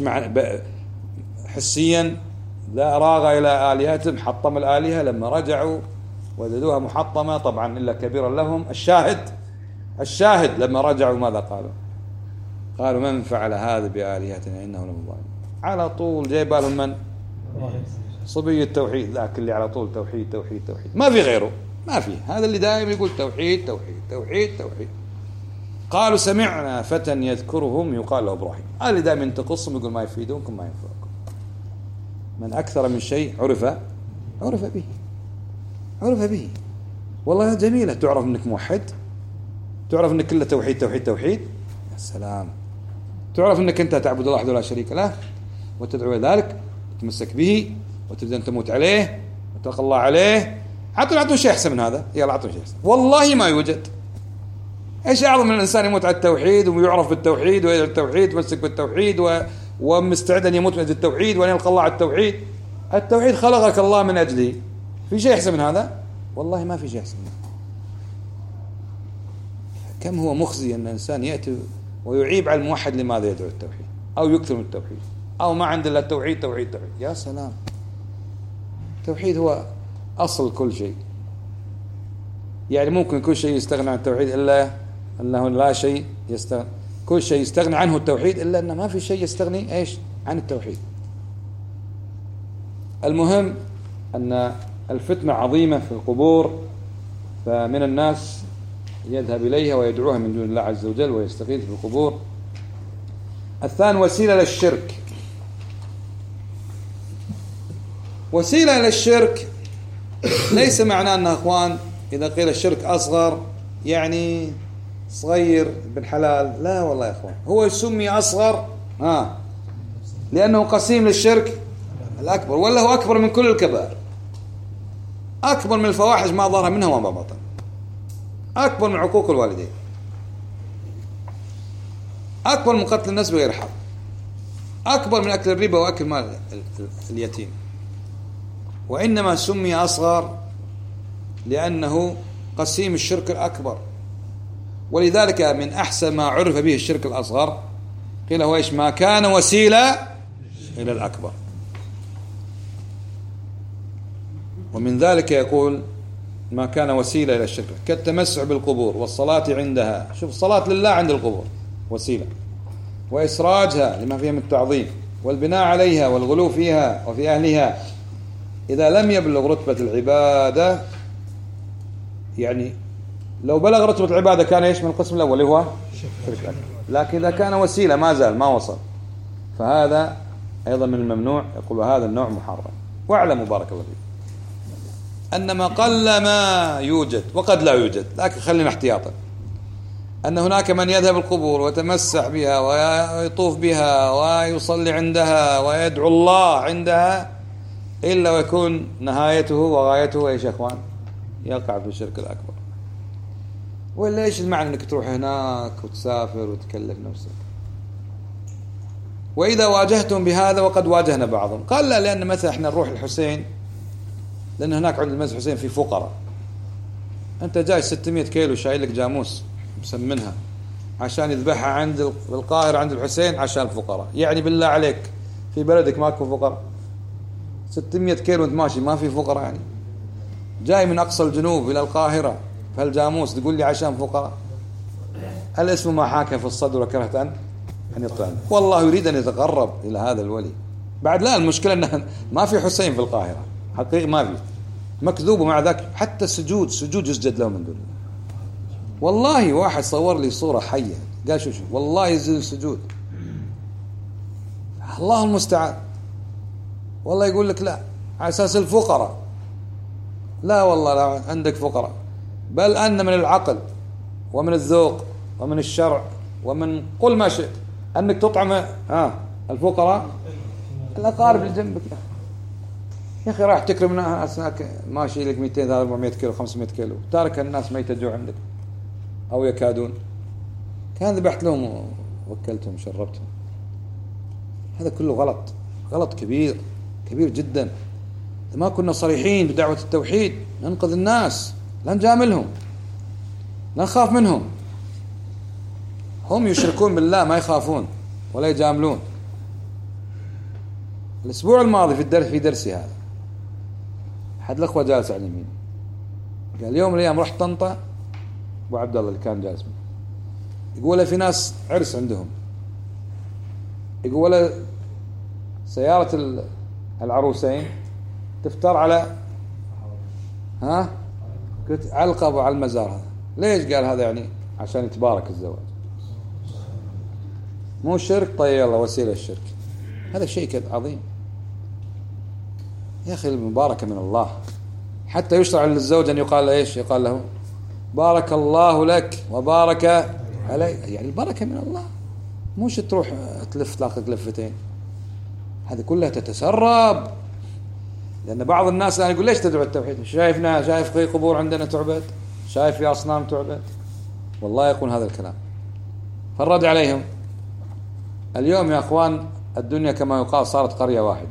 S1: حسيا. لا راغ إلى آلهتهم، حطم الآلهة. لما رجعوا وجدوها محطمة طبعا إلا كبيرا لهم. الشاهد لما رجعوا ماذا قالوا من فعل هذا بآلهتنا إنه لمن الظالمين. على طول جاي بالهم من؟ صبي التوحيد، لكن اللي على طول توحيد توحيد توحيد، ما في غيره، ما في. هذا اللي دائما يقول توحيد توحيد توحيد توحيد. قالوا سمعنا فتى يذكرهم يقال له إبراهيم. هذا اللي دائما تقصهم يقول ما يفيدونكم ما ينفعكم. من أكثر من شيء عرف به. والله جميلة، تعرف أنك موحد، تعرف أنك كله توحيد توحيد توحيد، يا سلام. تعرف أنك أنت تعبد الله وحده لا شريك له وتدعو إلى ذلك وتمسك به وتريد أن تموت عليه وتلقى الله عليه. حتى يعطون شيء أحسن من هذا، يلا أعطون شيء أحسن. والله ما يوجد. إيش أعظم من الإنسان يموت على التوحيد ويعرف بالتوحيد ويدعو التوحيد ويمسك بالتوحيد ومستعد أن يموت من أجل التوحيد وأن يلقى الله على التوحيد. التوحيد خلقك الله من أجله. في شيء أحسن من هذا؟ والله ما في شيء أحسن من هذا. كم هو مخزي أن الإنسان يأتي ويعيب على الموحد لماذا يدعو التوحيد أو يكثر من التوحيد أو ما عنده إلا التوحيد توحيد توحيد. يا سلام، التوحيد هو أصل كل شيء. يعني ممكن كل شيء يستغنى عن التوحيد إلا أنه لا شيء يستغنى، كل شيء يستغنى عنه التوحيد إلا أنه ما في شيء يستغني إيش عن التوحيد. المهم أن الفتنة عظيمة في القبور، فمن الناس يذهب إليها ويدعوها من دون الله عز وجل ويستغيث في القبور. الثاني وسيلة للشرك. وسيلة للشرك ليس معناه أن أخوان إذا قيل الشرك أصغر يعني صغير بالحلال، لا والله يا أخوان، هو يسمي أصغر لأنه قسيم للشرك الأكبر، ولا هو أكبر من كل الكبائر، أكبر من الفواحش ما ظهر منها وما بطن، أكبر من عقوق الوالدين، أكبر من قتل الناس بغير حق، أكبر من أكل الربا وأكل مال اليتيم. وإنما سمي أصغر لأنه قسيم الشرك الأكبر. ولذلك من أحسن ما عرف به الشرك الأصغر قيل هو إيش؟ ما كان وسيلة إلى الأكبر. ومن ذلك يقول ما كان وسيلة إلى الشرك كالتمسح بالقبور والصلاة عندها. شوف، الصلاة لله عند القبور وسيلة، وإسراجها لما فيها من التعظيم، والبناء عليها والغلو فيها وفي أهلها إذا لم يبلغ رتبة العبادة. يعني لو بلغ رتبة العبادة كان إيش من القسم الأول اللي هو شرك أكبر، لكن إذا كان وسيلة ما زال ما وصل فهذا أيضا من الممنوع. يقول هذا النوع محرم. واعلموا بارك الله فيكم أن ما قل ما يوجد وقد لا يوجد، لكن خلينا احتياطا، أن هناك من يذهب القبور ويتمسح بها ويطوف بها ويصلي عندها ويدعو الله عندها إلا ويكون نهايته وغايته إيش يا أخوان؟ يقع في الشرك الأكبر. ولا إيش المعنى أنك تروح هناك وتسافر وتكلف نفسك؟ وإذا واجهتم بهذا وقد واجهنا بعضهم. قال لا، لأن مثلا احنا نروح الحسين، لأن هناك عند المسجد الحسين في فقراء، أنت جاي 600 كيلو شايل لك جاموس مسمنها عشان يذبحها عند القاهرة عند الحسين عشان الفقراء، يعني بالله عليك في بلدك ماكو فقراء؟ 600 كيلو وانت ماشي ما في فقراء؟ يعني جاي من أقصى الجنوب إلى القاهرة فالجاموس تقول لي عشان فقراء؟ الاسم ما حاك في الصدر وكرهت أن يطعن. والله يريد أن يتقرب إلى هذا الولي. بعد لا، المشكلة أنه ما في حسين في القاهرة حقيقي، ما في، مكذوب. ومع ذلك حتى سجود يسجد له من دون الله. والله واحد صور لي صورة حية قال شوف والله يسجد السجود، الله المستعان. والله يقول لك لا على أساس الفقراء. لا والله لا عندك فقراء، بل أن من العقل ومن الذوق ومن الشرع ومن قل ما شئت أنك تطعم الفقراء الأقارب اللي جنبك. يا أخي راح تكرم أسناك ماشي لك 200 400 كيلو 500 كيلو، تارك الناس ما يتجوع عندك أو يكادون. كان ذبحت لهم ووكلتهم شربتهم. هذا كله غلط كبير جدا. ما كنا صريحين بدعوة التوحيد ننقذ الناس، لا نجاملهم، لا نخاف منهم. هم يشركون بالله ما يخافون ولا يجاملون. الأسبوع الماضي في درسي هذا أحد الأخوة جالس على اليمين قال يوم من الأيام رحت طنطا، أبو عبد الله اللي كان جالس معه، يقول في ناس عرس عندهم، يقول سيارة العروسين تفتر على قلت علقة على المزار. هذا ليش؟ قال هذا يعني عشان يتبارك الزواج، مو شرك. طيب يلا وسيلة الشرك. هذا شيء عظيم يا أخي، المباركة من الله. حتى يشرع للزوج أن يقال إيش؟ يقال له بارك الله لك وبارك علي، يعني البركة من الله، موش تروح تلف تلاقيك لفتين. هذه كلها تتسرب. لأن بعض الناس الآن يقول ليش تدعو التوحيد؟ شايف في قبور عندنا تعبد، شايف في أصنام تعبد. والله يقول هذا الكلام. فالرد عليهم اليوم يا أخوان الدنيا كما يقال صارت قرية واحدة.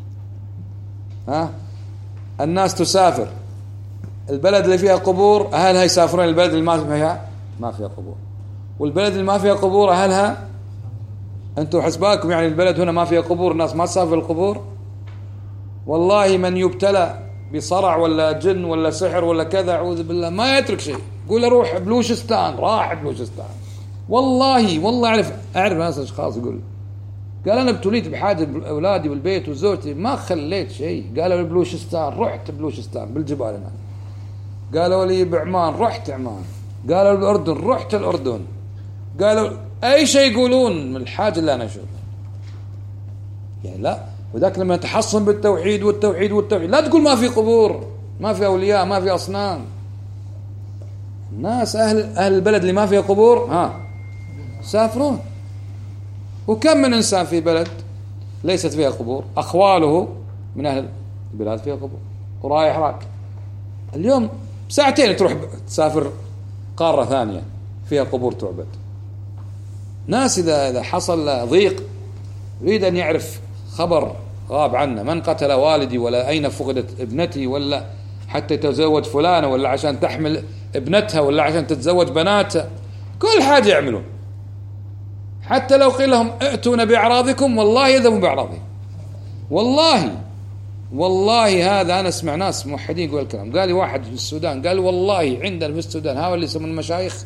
S1: الناس تسافر، البلد اللي فيها قبور أهلها يسافرون البلد اللي ما فيها قبور، والبلد اللي ما فيها قبور أهلها أنتوا حسباكم يعني البلد هنا ما فيها قبور الناس ما تسافر القبور. والله من يبتلى بصرع ولا جن ولا سحر ولا كذا أعوذ بالله ما يترك شيء، يقول روح بلوشستان، راح بلوشستان. والله أعرف ناس أشخاص يقول قال أنا ابتليت بحاجة أولادي والبيت وزوجتي ما خليت شيء. قالوا بلوشستان، رحت بلوشستان بالجبال هنا. قالوا لي بعمان، رحت عمان. قالوا الأردن، رحت الأردن. قالوا أي شيء يقولون من الحاجة اللي أنا أشوفها. يعني لا، وذاك لما تحصن بالتوحيد والتوحيد لا تقول ما في قبور، ما في أولياء، ما في أصنام. الناس أهل البلد اللي ما فيها قبور سافرون. وكم من إنسان في بلد ليست فيها قبور أخواله من أهل البلاد فيها قبور ورايح راك. اليوم ساعتين تروح تسافر قارة ثانية فيها قبور تعبد. ناس إذا حصل ضيق يريد أن يعرف خبر غاب عنه، من قتل والدي ولا أين فقدت ابنتي ولا حتى تزوج فلانة ولا عشان تحمل ابنتها ولا عشان تتزوج بناتها، كل حاجة يعملون. حتى لو قيل لهم ائتونا بأعراضكم والله يذهبون بأعراضهم. والله هذا أنا أسمع ناس موحدين يقول الكلام. قال لي واحد في السودان قال والله عندنا في السودان هؤلاء اللي يسمون المشايخ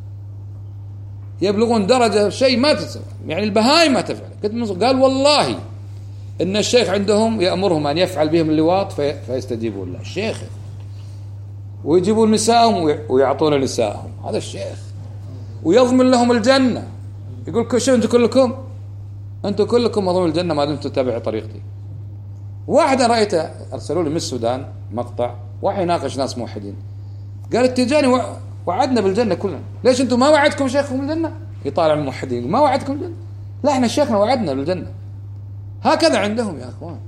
S1: يبلغون درجة شيء ما تسمع، يعني البهايم ما تفعل. قال والله إن الشيخ عندهم يأمرهم أن يفعل بهم اللواط فيستجيبون له الشيخ، ويجيبون نساءهم ويعطون نساءهم هذا الشيخ، ويضمن لهم الجنة. يقول شو أنتم كلكم مضمون الجنة ما دمتم تتبعوا طريقتي. واحد رأيته أرسلوا لي من السودان مقطع واحد يناقش ناس موحدين قال التجاني وعدنا بالجنة كلنا، ليش أنتم ما وعدكم شيخكم بالجنة؟ يطالع الموحدين ما وعدكم بالجنة؟ لا احنا شيخنا وعدنا بالجنة. هكذا عندهم يا أخوان.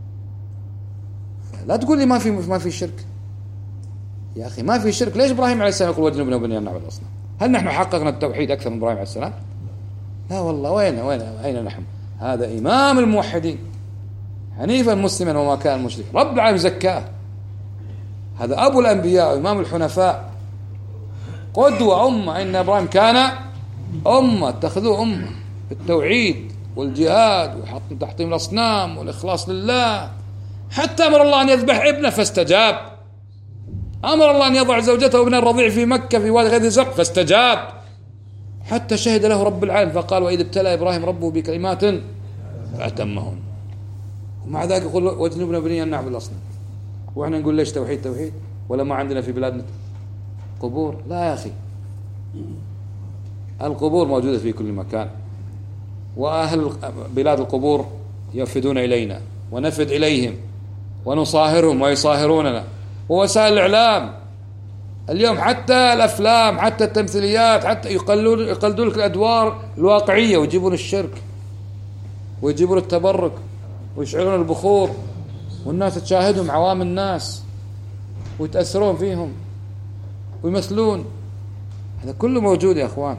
S1: لا تقول لي ما في شرك يا أخي، ما في شرك. ليش إبراهيم عليه السلام يقول وجنبنا وبنينا نعبد الأصنام؟ هل نحن حققنا التوحيد أكثر من إبراهيم عليه السلام؟ لا والله. أين نحن؟ هذا إمام الموحدين حنيفا مسلما وما كان مشرك، رب العالمين زكاه، هذا أبو الأنبياء وإمام الحنفاء، قدوة أمة. إن إبراهيم كان أمة، اتخذوه أمة بالتوحيد والجهاد وتحطيم الأصنام والإخلاص لله، حتى أمر الله أن يذبح ابنه فاستجاب، أمر الله أن يضع زوجته وابنه الرضيع في مكة في وادي غير زرق فاستجاب، حتى شهد له رب العالمين فقال وإذ ابتلى إبراهيم ربه بكلمات فأتمهن. ومع ذلك يقول واجنبنا بني أن نعبد الأصنام، وإحنا نقول ليش توحيد ولا ما عندنا في بلادنا قبور؟ لا يا أخي، القبور موجودة في كل مكان، وأهل بلاد القبور يفدون إلينا ونفد إليهم ونصاهرهم ويصاهروننا. ووسائل الإعلام اليوم حتى الأفلام حتى التمثيليات حتى يقلدون لك الأدوار الواقعية ويجيبون الشرك ويجيبون التبرك ويشعلون البخور، والناس تشاهدهم عوام الناس ويتأثرون فيهم ويمثلون. هذا كله موجود يا أخوان.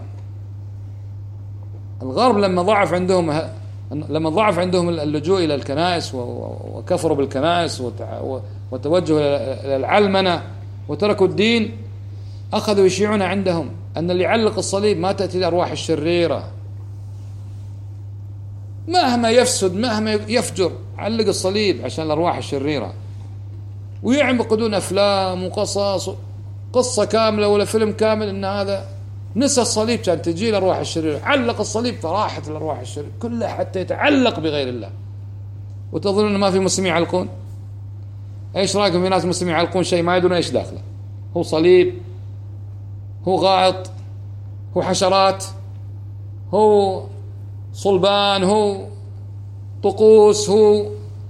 S1: الغرب لما ضعف عندهم اللجوء إلى الكنائس وكفروا بالكنائس وتوجهوا إلى العلمنة وتركوا الدين، أخذوا يشيعون عندهم أن اللي يعلق الصليب ما تأتي الأرواح الشريرة، مهما يفسد مهما يفجر علق الصليب عشان الأرواح الشريرة، ويعمقدون أفلام وقصص، قصة كاملة ولا فيلم كامل إن هذا نسى الصليب كان تجي الأرواح الشريرة، علق الصليب فراحت الأرواح الشريرة كلها حتى يتعلق بغير الله. وتظنون ما في مسلمين يعلقون؟ ايش رايكم في ناس مسلمين يعلقون شيء ما يدرون ايش داخله؟ هو صليب، هو غائط، هو حشرات، هو صلبان، هو طقوس، هو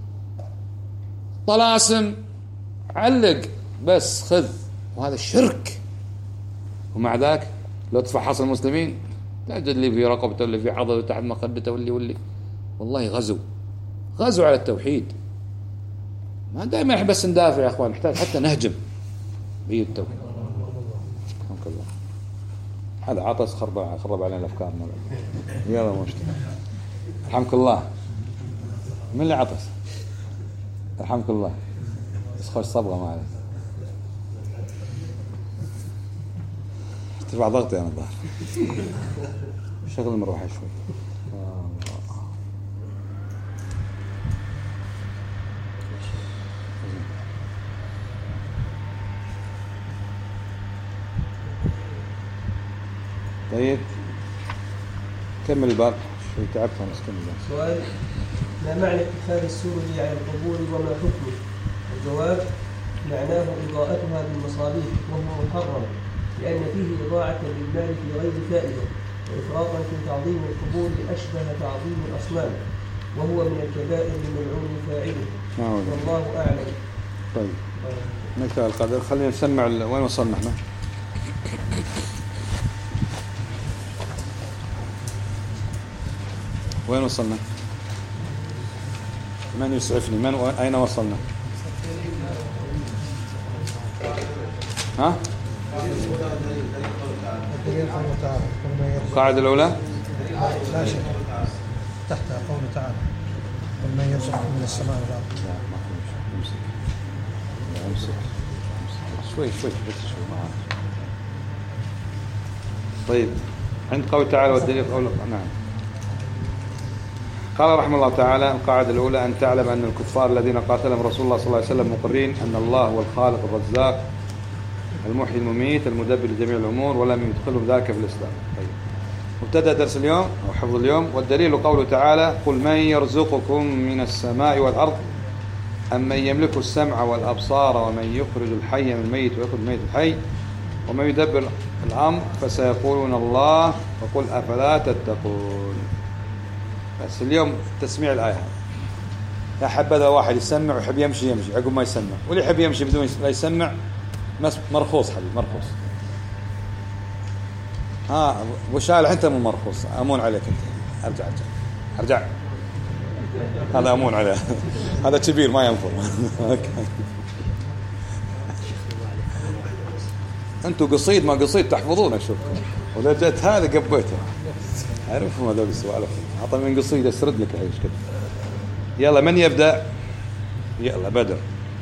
S1: طلاسم، علق بس خذ، وهذا الشرك. ومع ذاك لو تفحص المسلمين تجد اللي في رقبته واللي في عضله تحت مخدته واللي والله غزوا على التوحيد. ما دائما نحب بس ندافع يا اخوان، نحتاج حتى نهجم بيد التوحيد. رحمك الله. هذا عطس خرب علينا الافكار. يلا مشتاق. رحمك الله. من اللي عطس؟ رحمك الله. بس خوش صبغه ما عليك. ارتفع ضغطي انا الظاهر. شغل المروحه شوي. طيب كمل الباب شوي تعبت انا. كمل الباب.
S2: سؤال: ما معنى اتخاذ السرج على القبور وما حكمه؟ الجواب: معناه إضاءتها بالمصابيح وهو محرم، لأن فيه إضاعة للمال في غير فائدة وإفراطا في تعظيم القبور أشبه تعظيم الأصنام، وهو من الكبائر الملعون فاعله، والله أعلم.
S1: طيب نكتب القدر. خلينا نسمع وين وصلنا احنا؟ وين وصلنا؟ من يسعفني؟ أين وصلنا؟ ها؟ القاعدة الأولى
S3: لا شك تحت قوله تعالى: قل من يرزقكم من السماء والأرض.
S1: امسك شوي بس شوي معاك. طيب عند قوله تعالى والدليل قوله. نعم. قال رحمه الله تعالى: القاعدة الأولى أن تعلم أن الكفار الذين قاتلهم رسول الله صلى الله عليه وسلم مقرين أن الله هو الخالق الرزاق المحيي المميت المدبر لجميع الأمور، ولم يدخلهم ذاك في الإسلام. طيب مبتدأ درس اليوم أو حفظ اليوم. والدليل قوله تعالى: قل من يرزقكم من السماء والأرض أم من يملك السمع والأبصار ومن يخرج الحي من الميت ويخرج الميت الحي ومن يدبر الأمر فسيقولون الله وقل أفلا تتقون. بس اليوم تسميع الآية. يا حبذا واحد يسمع ويحب يمشي عقب ما يسمع، واللي يحب يمشي بدون لا يسمع مرخوص حبيبي مرخوص. ابو شالح انت مو مرخوص، امون عليك انت. ارجع هذا امون عليه. هذا كبير ما ينفر. انتوا قصيد ما قصيد تحفظونه. شوف ولا جت هذا قبيته. عرفهم هذول السوالف. أعطى من قصيدة أسرد لك ايش كده. يلا من يبدأ؟ يلا بدر.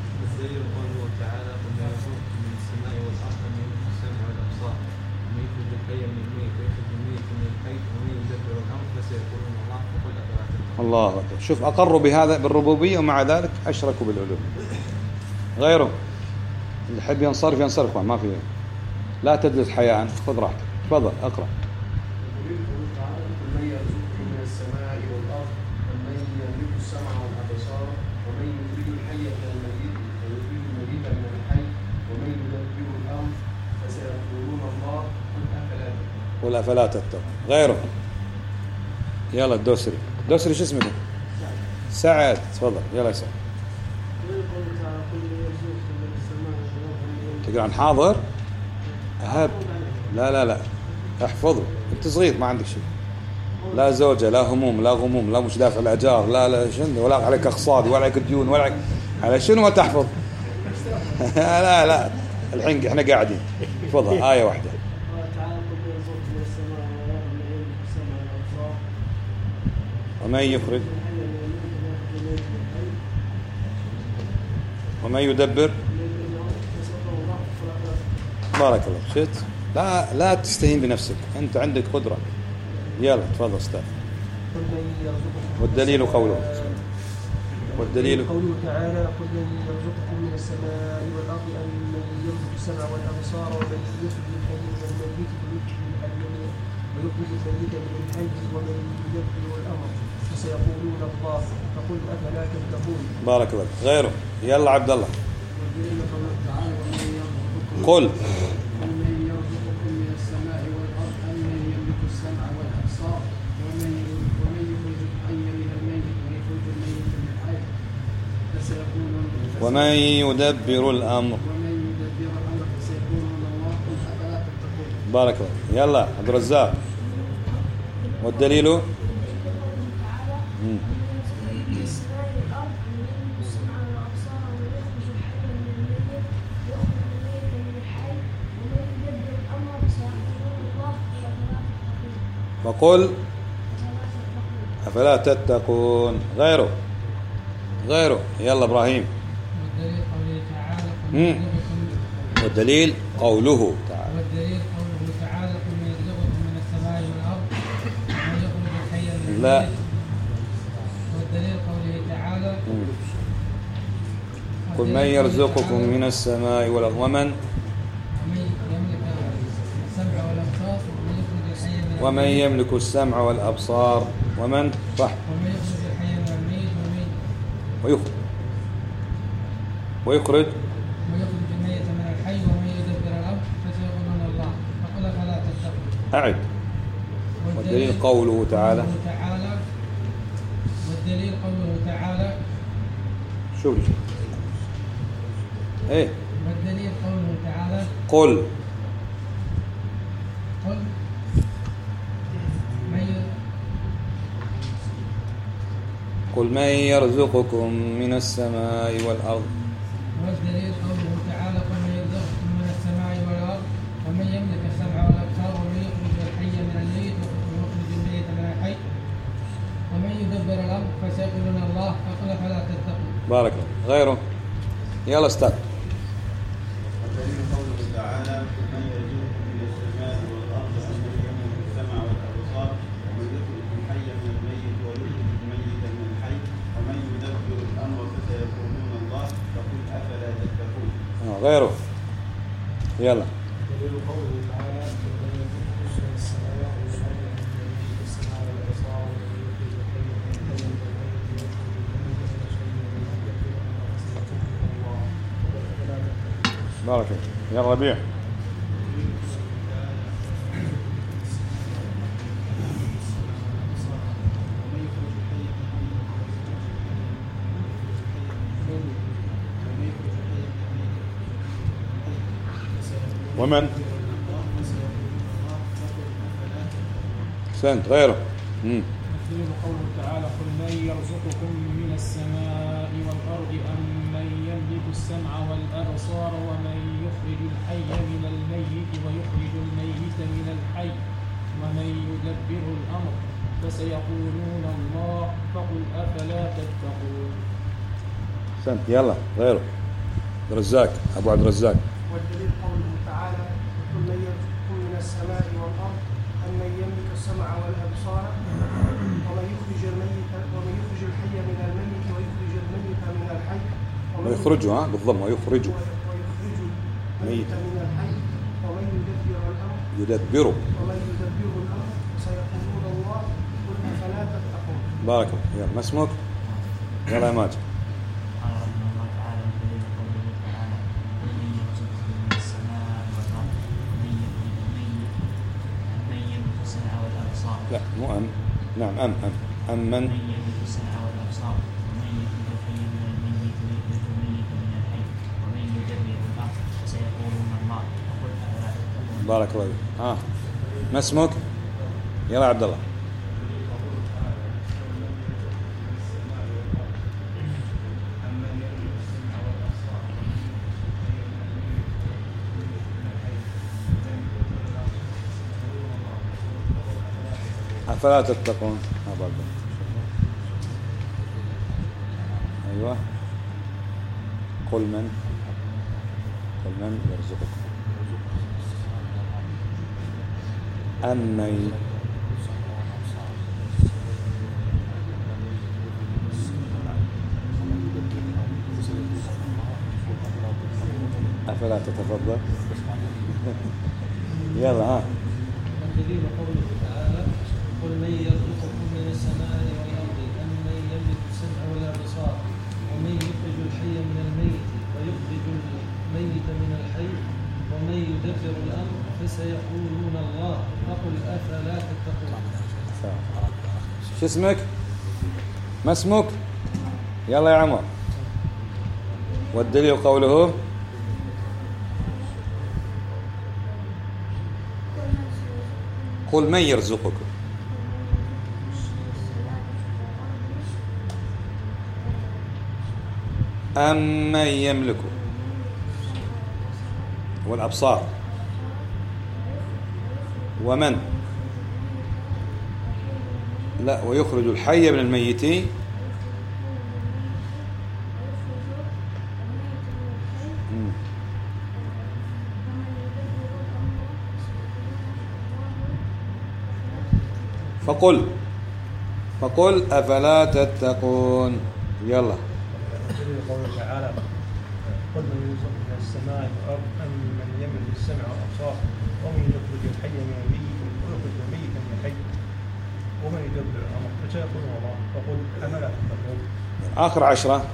S1: الله أكبر. شوف أقروا بهذا بالربوبية ومع ذلك أشركوا بالعلوم. غيره اللي يحب ينصرف ينصرف، ما في، لا تجلس حياء، خذ راحتك. تفضل اقرأ.
S4: من يرزقكم من السماء والأرض ومن يملك السمع والأبصار ومن يخرج الحي من الميت ويخرج الميت من الحي ومن يدبر الأمر فسيقولون الله قل أفلا
S1: تتقون. غيره. يلا الدوسري. دوسري شو اسمه؟ سعد. تفضل يلا يا سعد. تقرأ عن حاضر؟ أهب. لا احفظه، انت صغير ما عندك شيء، لا زوجة لا هموم لا غموم لا مش دافع الأجار لا شنو ولا عليك أقساط ولا عليك ديون ولا عليك على شنو ما تحفظ. لا الحين احنا قاعدين. تفضل آية واحدة. ومن يخرج ومن يدبر. بارك الله. شفت؟ لا تستهين بنفسك، أنت عندك قدرة. يلا تفضل أستاذ. والدليل قوله
S2: تعالى قل من يرزقكم من السماء والأرض أم من يملك السمع والأبصار ومن يخرج الحي من الميت ويخرج الميت من الحي ومن يدبر الأمر فسيقولون الله فقل أفلا تتقون.
S1: بارك الله. غيره. يلا عبد الله. قل ومن يدبر الأمر. بارك الله. يلا عبد الرزاق. والدليل فقل أفلا تتقون. غيره يلا إبراهيم. والدليل قوله تعالى
S5: قل من يرزقكم من السماء والأرض ومن يخرج الحي من الميت.
S1: لا.
S5: والدليل قوله تعالى
S1: قل من يرزقكم من السماء والأرض ومن يملك السمع والأبصار ومن صح
S5: يخرج الحي من الميت
S1: ويخرج
S5: الميت من الحي ومن يدبر الأمر فسيقولون الله فقل أفلا تتقون.
S1: أعد. والدليل قوله تعالى.
S5: والدليل قوله تعالى.
S1: شوف ايه.
S5: والدليل قوله تعالى
S1: قل من يرزقكم من السماء والأرض.
S5: والدليل قوله تعالى قل من يرزقكم من السماء والأرض ومن يملك السمع والأبصار ومن يخرج الحي من الميت ويخرج الميت من الحي ومن يدبر الأمر فسيقولون الله فقل فلا تتقون.
S1: بارك الله. غيره. يلا استاذ.
S6: والدليل قوله تعالى من يرزقكم من السماء والأرض أمن يملك السمع والأبصار ومن يخرج الحي من الميت ويخرج الميت من الحي ومن يدبر الأمر فسيقولون الله فقل أفلا تتقون.
S1: غيره. يلا.
S4: دليل قوله تعالى من يرزقكم من السماء والأرض أم من يملك السمع والأبصار ومن يخرج الحي من الميت ويخرج
S1: بارك الله. يا ربيع. ومن سنت غيره.
S5: والدليل قوله تعالى قل من يرزقكم من السماء والأرض أم من يملك السمع والأبصار ومن يخرج الحي من الميت ويخرج الميت من الحي ومن يدبر الأمر فسيقولون الله فقل أفلا تتقون.
S1: سنت يلا غيره. رزاق أبو عبد الرزاق.
S2: والدليل قوله تعالى: قل من يرزقكم من السماء والأرض أمن يملك السمع والأبصار ومن يخرج الحي من الميت ويخرج الميت من الحي
S1: ويخرجه بالضم ويخرجه
S2: الميت من الحي ومن
S1: يدبر
S2: الأمر سيقولون الله قل أفلا تتقون.
S1: بارك الله. يلا ما اسمك؟ يلا يا ماجد. لا مو أم. نعم أم من
S7: يملك السمع والأبصار ومن يخرج الحي من الميت ويخرج الميت من الحي ومن يدبر الأمر فسيقولون الله فقل أفلا تتقون.
S1: بارك الله فيك. ما اسمك؟ يلا عبد الله. أفلا تتقون. أيوة. قل من يرزقكم أمن أفلا تتفضل. يلا
S5: والدليل قوله تعالى: قل من يرزقكم من السماء والأرض أمن يملك السمع والأبصار ومن يخرج الحي من الميت ويخرج الميت من الحي ومن يدبر الأمر فسيقولون الله فقل أفلا تتقون.
S1: شو اسمك؟ ما اسمك؟ يلا يا عمر. والدليل قوله: قل من يرزقكم أمن يملك والأبصار ومن لا ويخرج الحي من الميت فقل أفلا تتقون. يلا.
S3: قوله تعالى: قل من يرزق من السماء والأرض أمن يملك السمع والأبصار ومن يخرج الحي من الميت ويخرج الميت من الحي ومن يدبر الأمر فسيقولون الله فقل أفلا تتقون.
S1: آخر 10.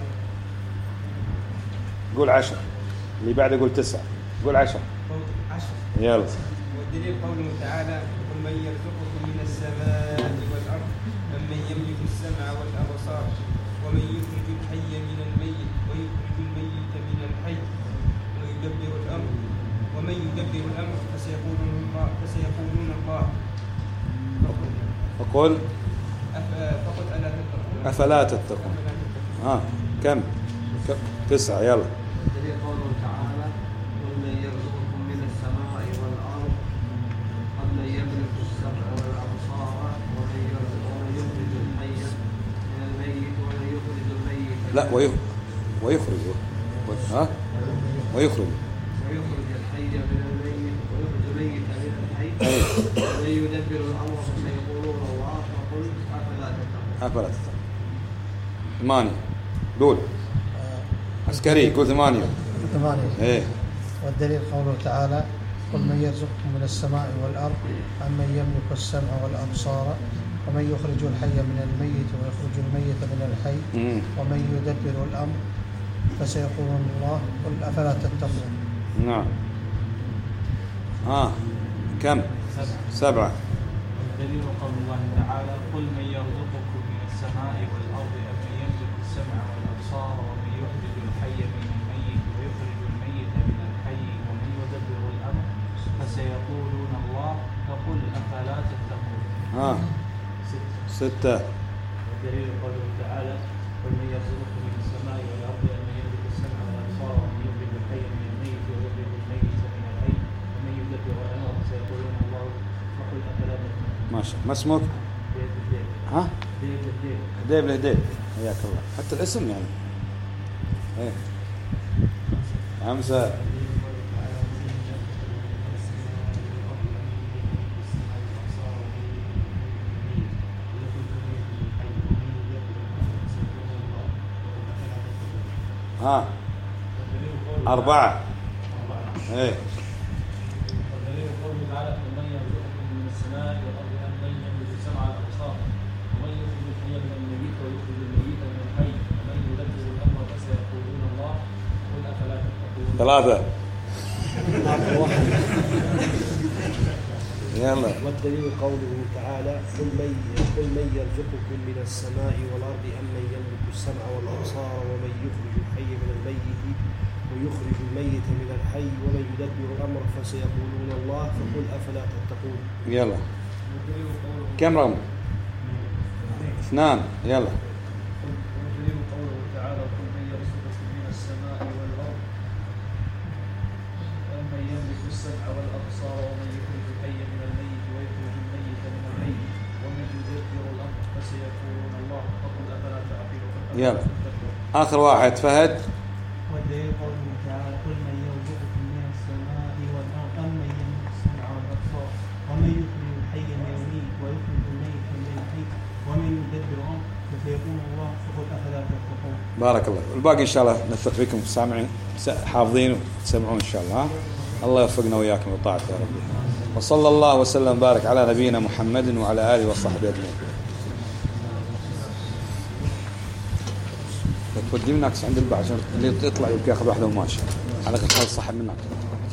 S1: قول 10. اللي بعده قول 9. قول 10. يلا.
S4: والدليل قوله تعالى: قل من يرزقكم من السماء والأرض أمن يملك السمع والأبصار ومن يخرج الحي من الميت ويخرج الميت من الحي ويدبر الأمر ومن يدبر الأمر فسيقولون الله
S1: فقل
S4: ألا تتقون.
S1: أفلا تتقون. كم 9. يلا.
S8: الدليل قوله تعالى: قل من يرزقكم من السماء والأرض أمن يملك السمع والأبصار ومن يخرج الحي من الميت ومن يخرج الميت
S1: لا ويخرج
S8: الحي من الميت ويخرج الميت من الحي ومن يدبر الأمر فسيقولون الله فقل أفلا تتقون.
S1: 8. قول عسكري. قول 8. ايه.
S3: والدليل قوله تعالى: قل من يرزقكم من السماء والأرض أمن يملك السمع والأبصار ومن يخرج الحي من الميت ويخرج الميت من الحي ومن يدبر الأمر فسيقولون الله قل أفلا تتقون.
S1: نعم. كم 7.
S7: والدليل قول الله تعالى: قل من يرزقكم من السماء والأرض أمن يملك السمع والأبصار ومن يخرج الحي من الميت ويخرج الميت من الحي ومن يدبر الأمر فسيقولون الله فقل أفلا تتقون.
S1: 6.
S7: والدليل قوله تعالى: قل من يرزقكم من السماء والأرض أمن يملك السمع والأبصار ومن يخرج الحي من الميت ويخرج الميت من الحي ومن يدبر الأمر فسيقولون الله فقل أفلا تتقون.
S1: ما اسمك؟ ها؟ هديب الهديب، حياك الله. حتى الاسم يعني. ايه 5. ها 4. ايه
S7: والدليل قوله تعالى ومن يرزقكم من السماء والارض ام من يملك السمع والابصار ومن يخرج الحي من الميت ويخرج الميت من الحي ومن يدبر الامر فسيقولون الله قل افلا تتقون.
S1: 3. يلا.
S9: والدليل قوله تعالى قل من يرزقكم من السماء والأرض أم من يملك السمع والأبصار ومن يخرج الحي من الميت ويخرج الميت من الحي ومن يدبر الأمر فسيقولون الله فقل أفلا تتقون.
S1: يلا كم رقم؟ 2. يلا.
S7: والدليل قوله تعالى قل من يرزقكم من السماء والارض أمن يملك السمع والأبصار ومن يخرج الحي من الميت ويخرج الميت من الحي ومن يدبر الأمر فسيقولون الله فقل أفلا تعقلون.
S1: يلا آخر واحد فهد.
S10: والدليل قوله تعالى قل من يرزقكم من السماء والأرض أمن يملك السمع والأبصار ومن يخرج الحي من الميت ويخرج الميت من الحي ومن يدبر الأمر فسيقولون الله فقل أفلا تتقون.
S1: بارك الله. الباقي إن شاء الله نثق فيكم سامعين حافظين وتسمعون إن شاء الله. الله يوفقنا وإياكم لطاعته يا رب. وصلى الله وسلم بارك على نبينا محمد وعلى آله وصحبه أجمعين. تودي منك عند البعض عشان اللي يطلع يبقى ياخذ واحدة وماشي على الأقل صاحب منك.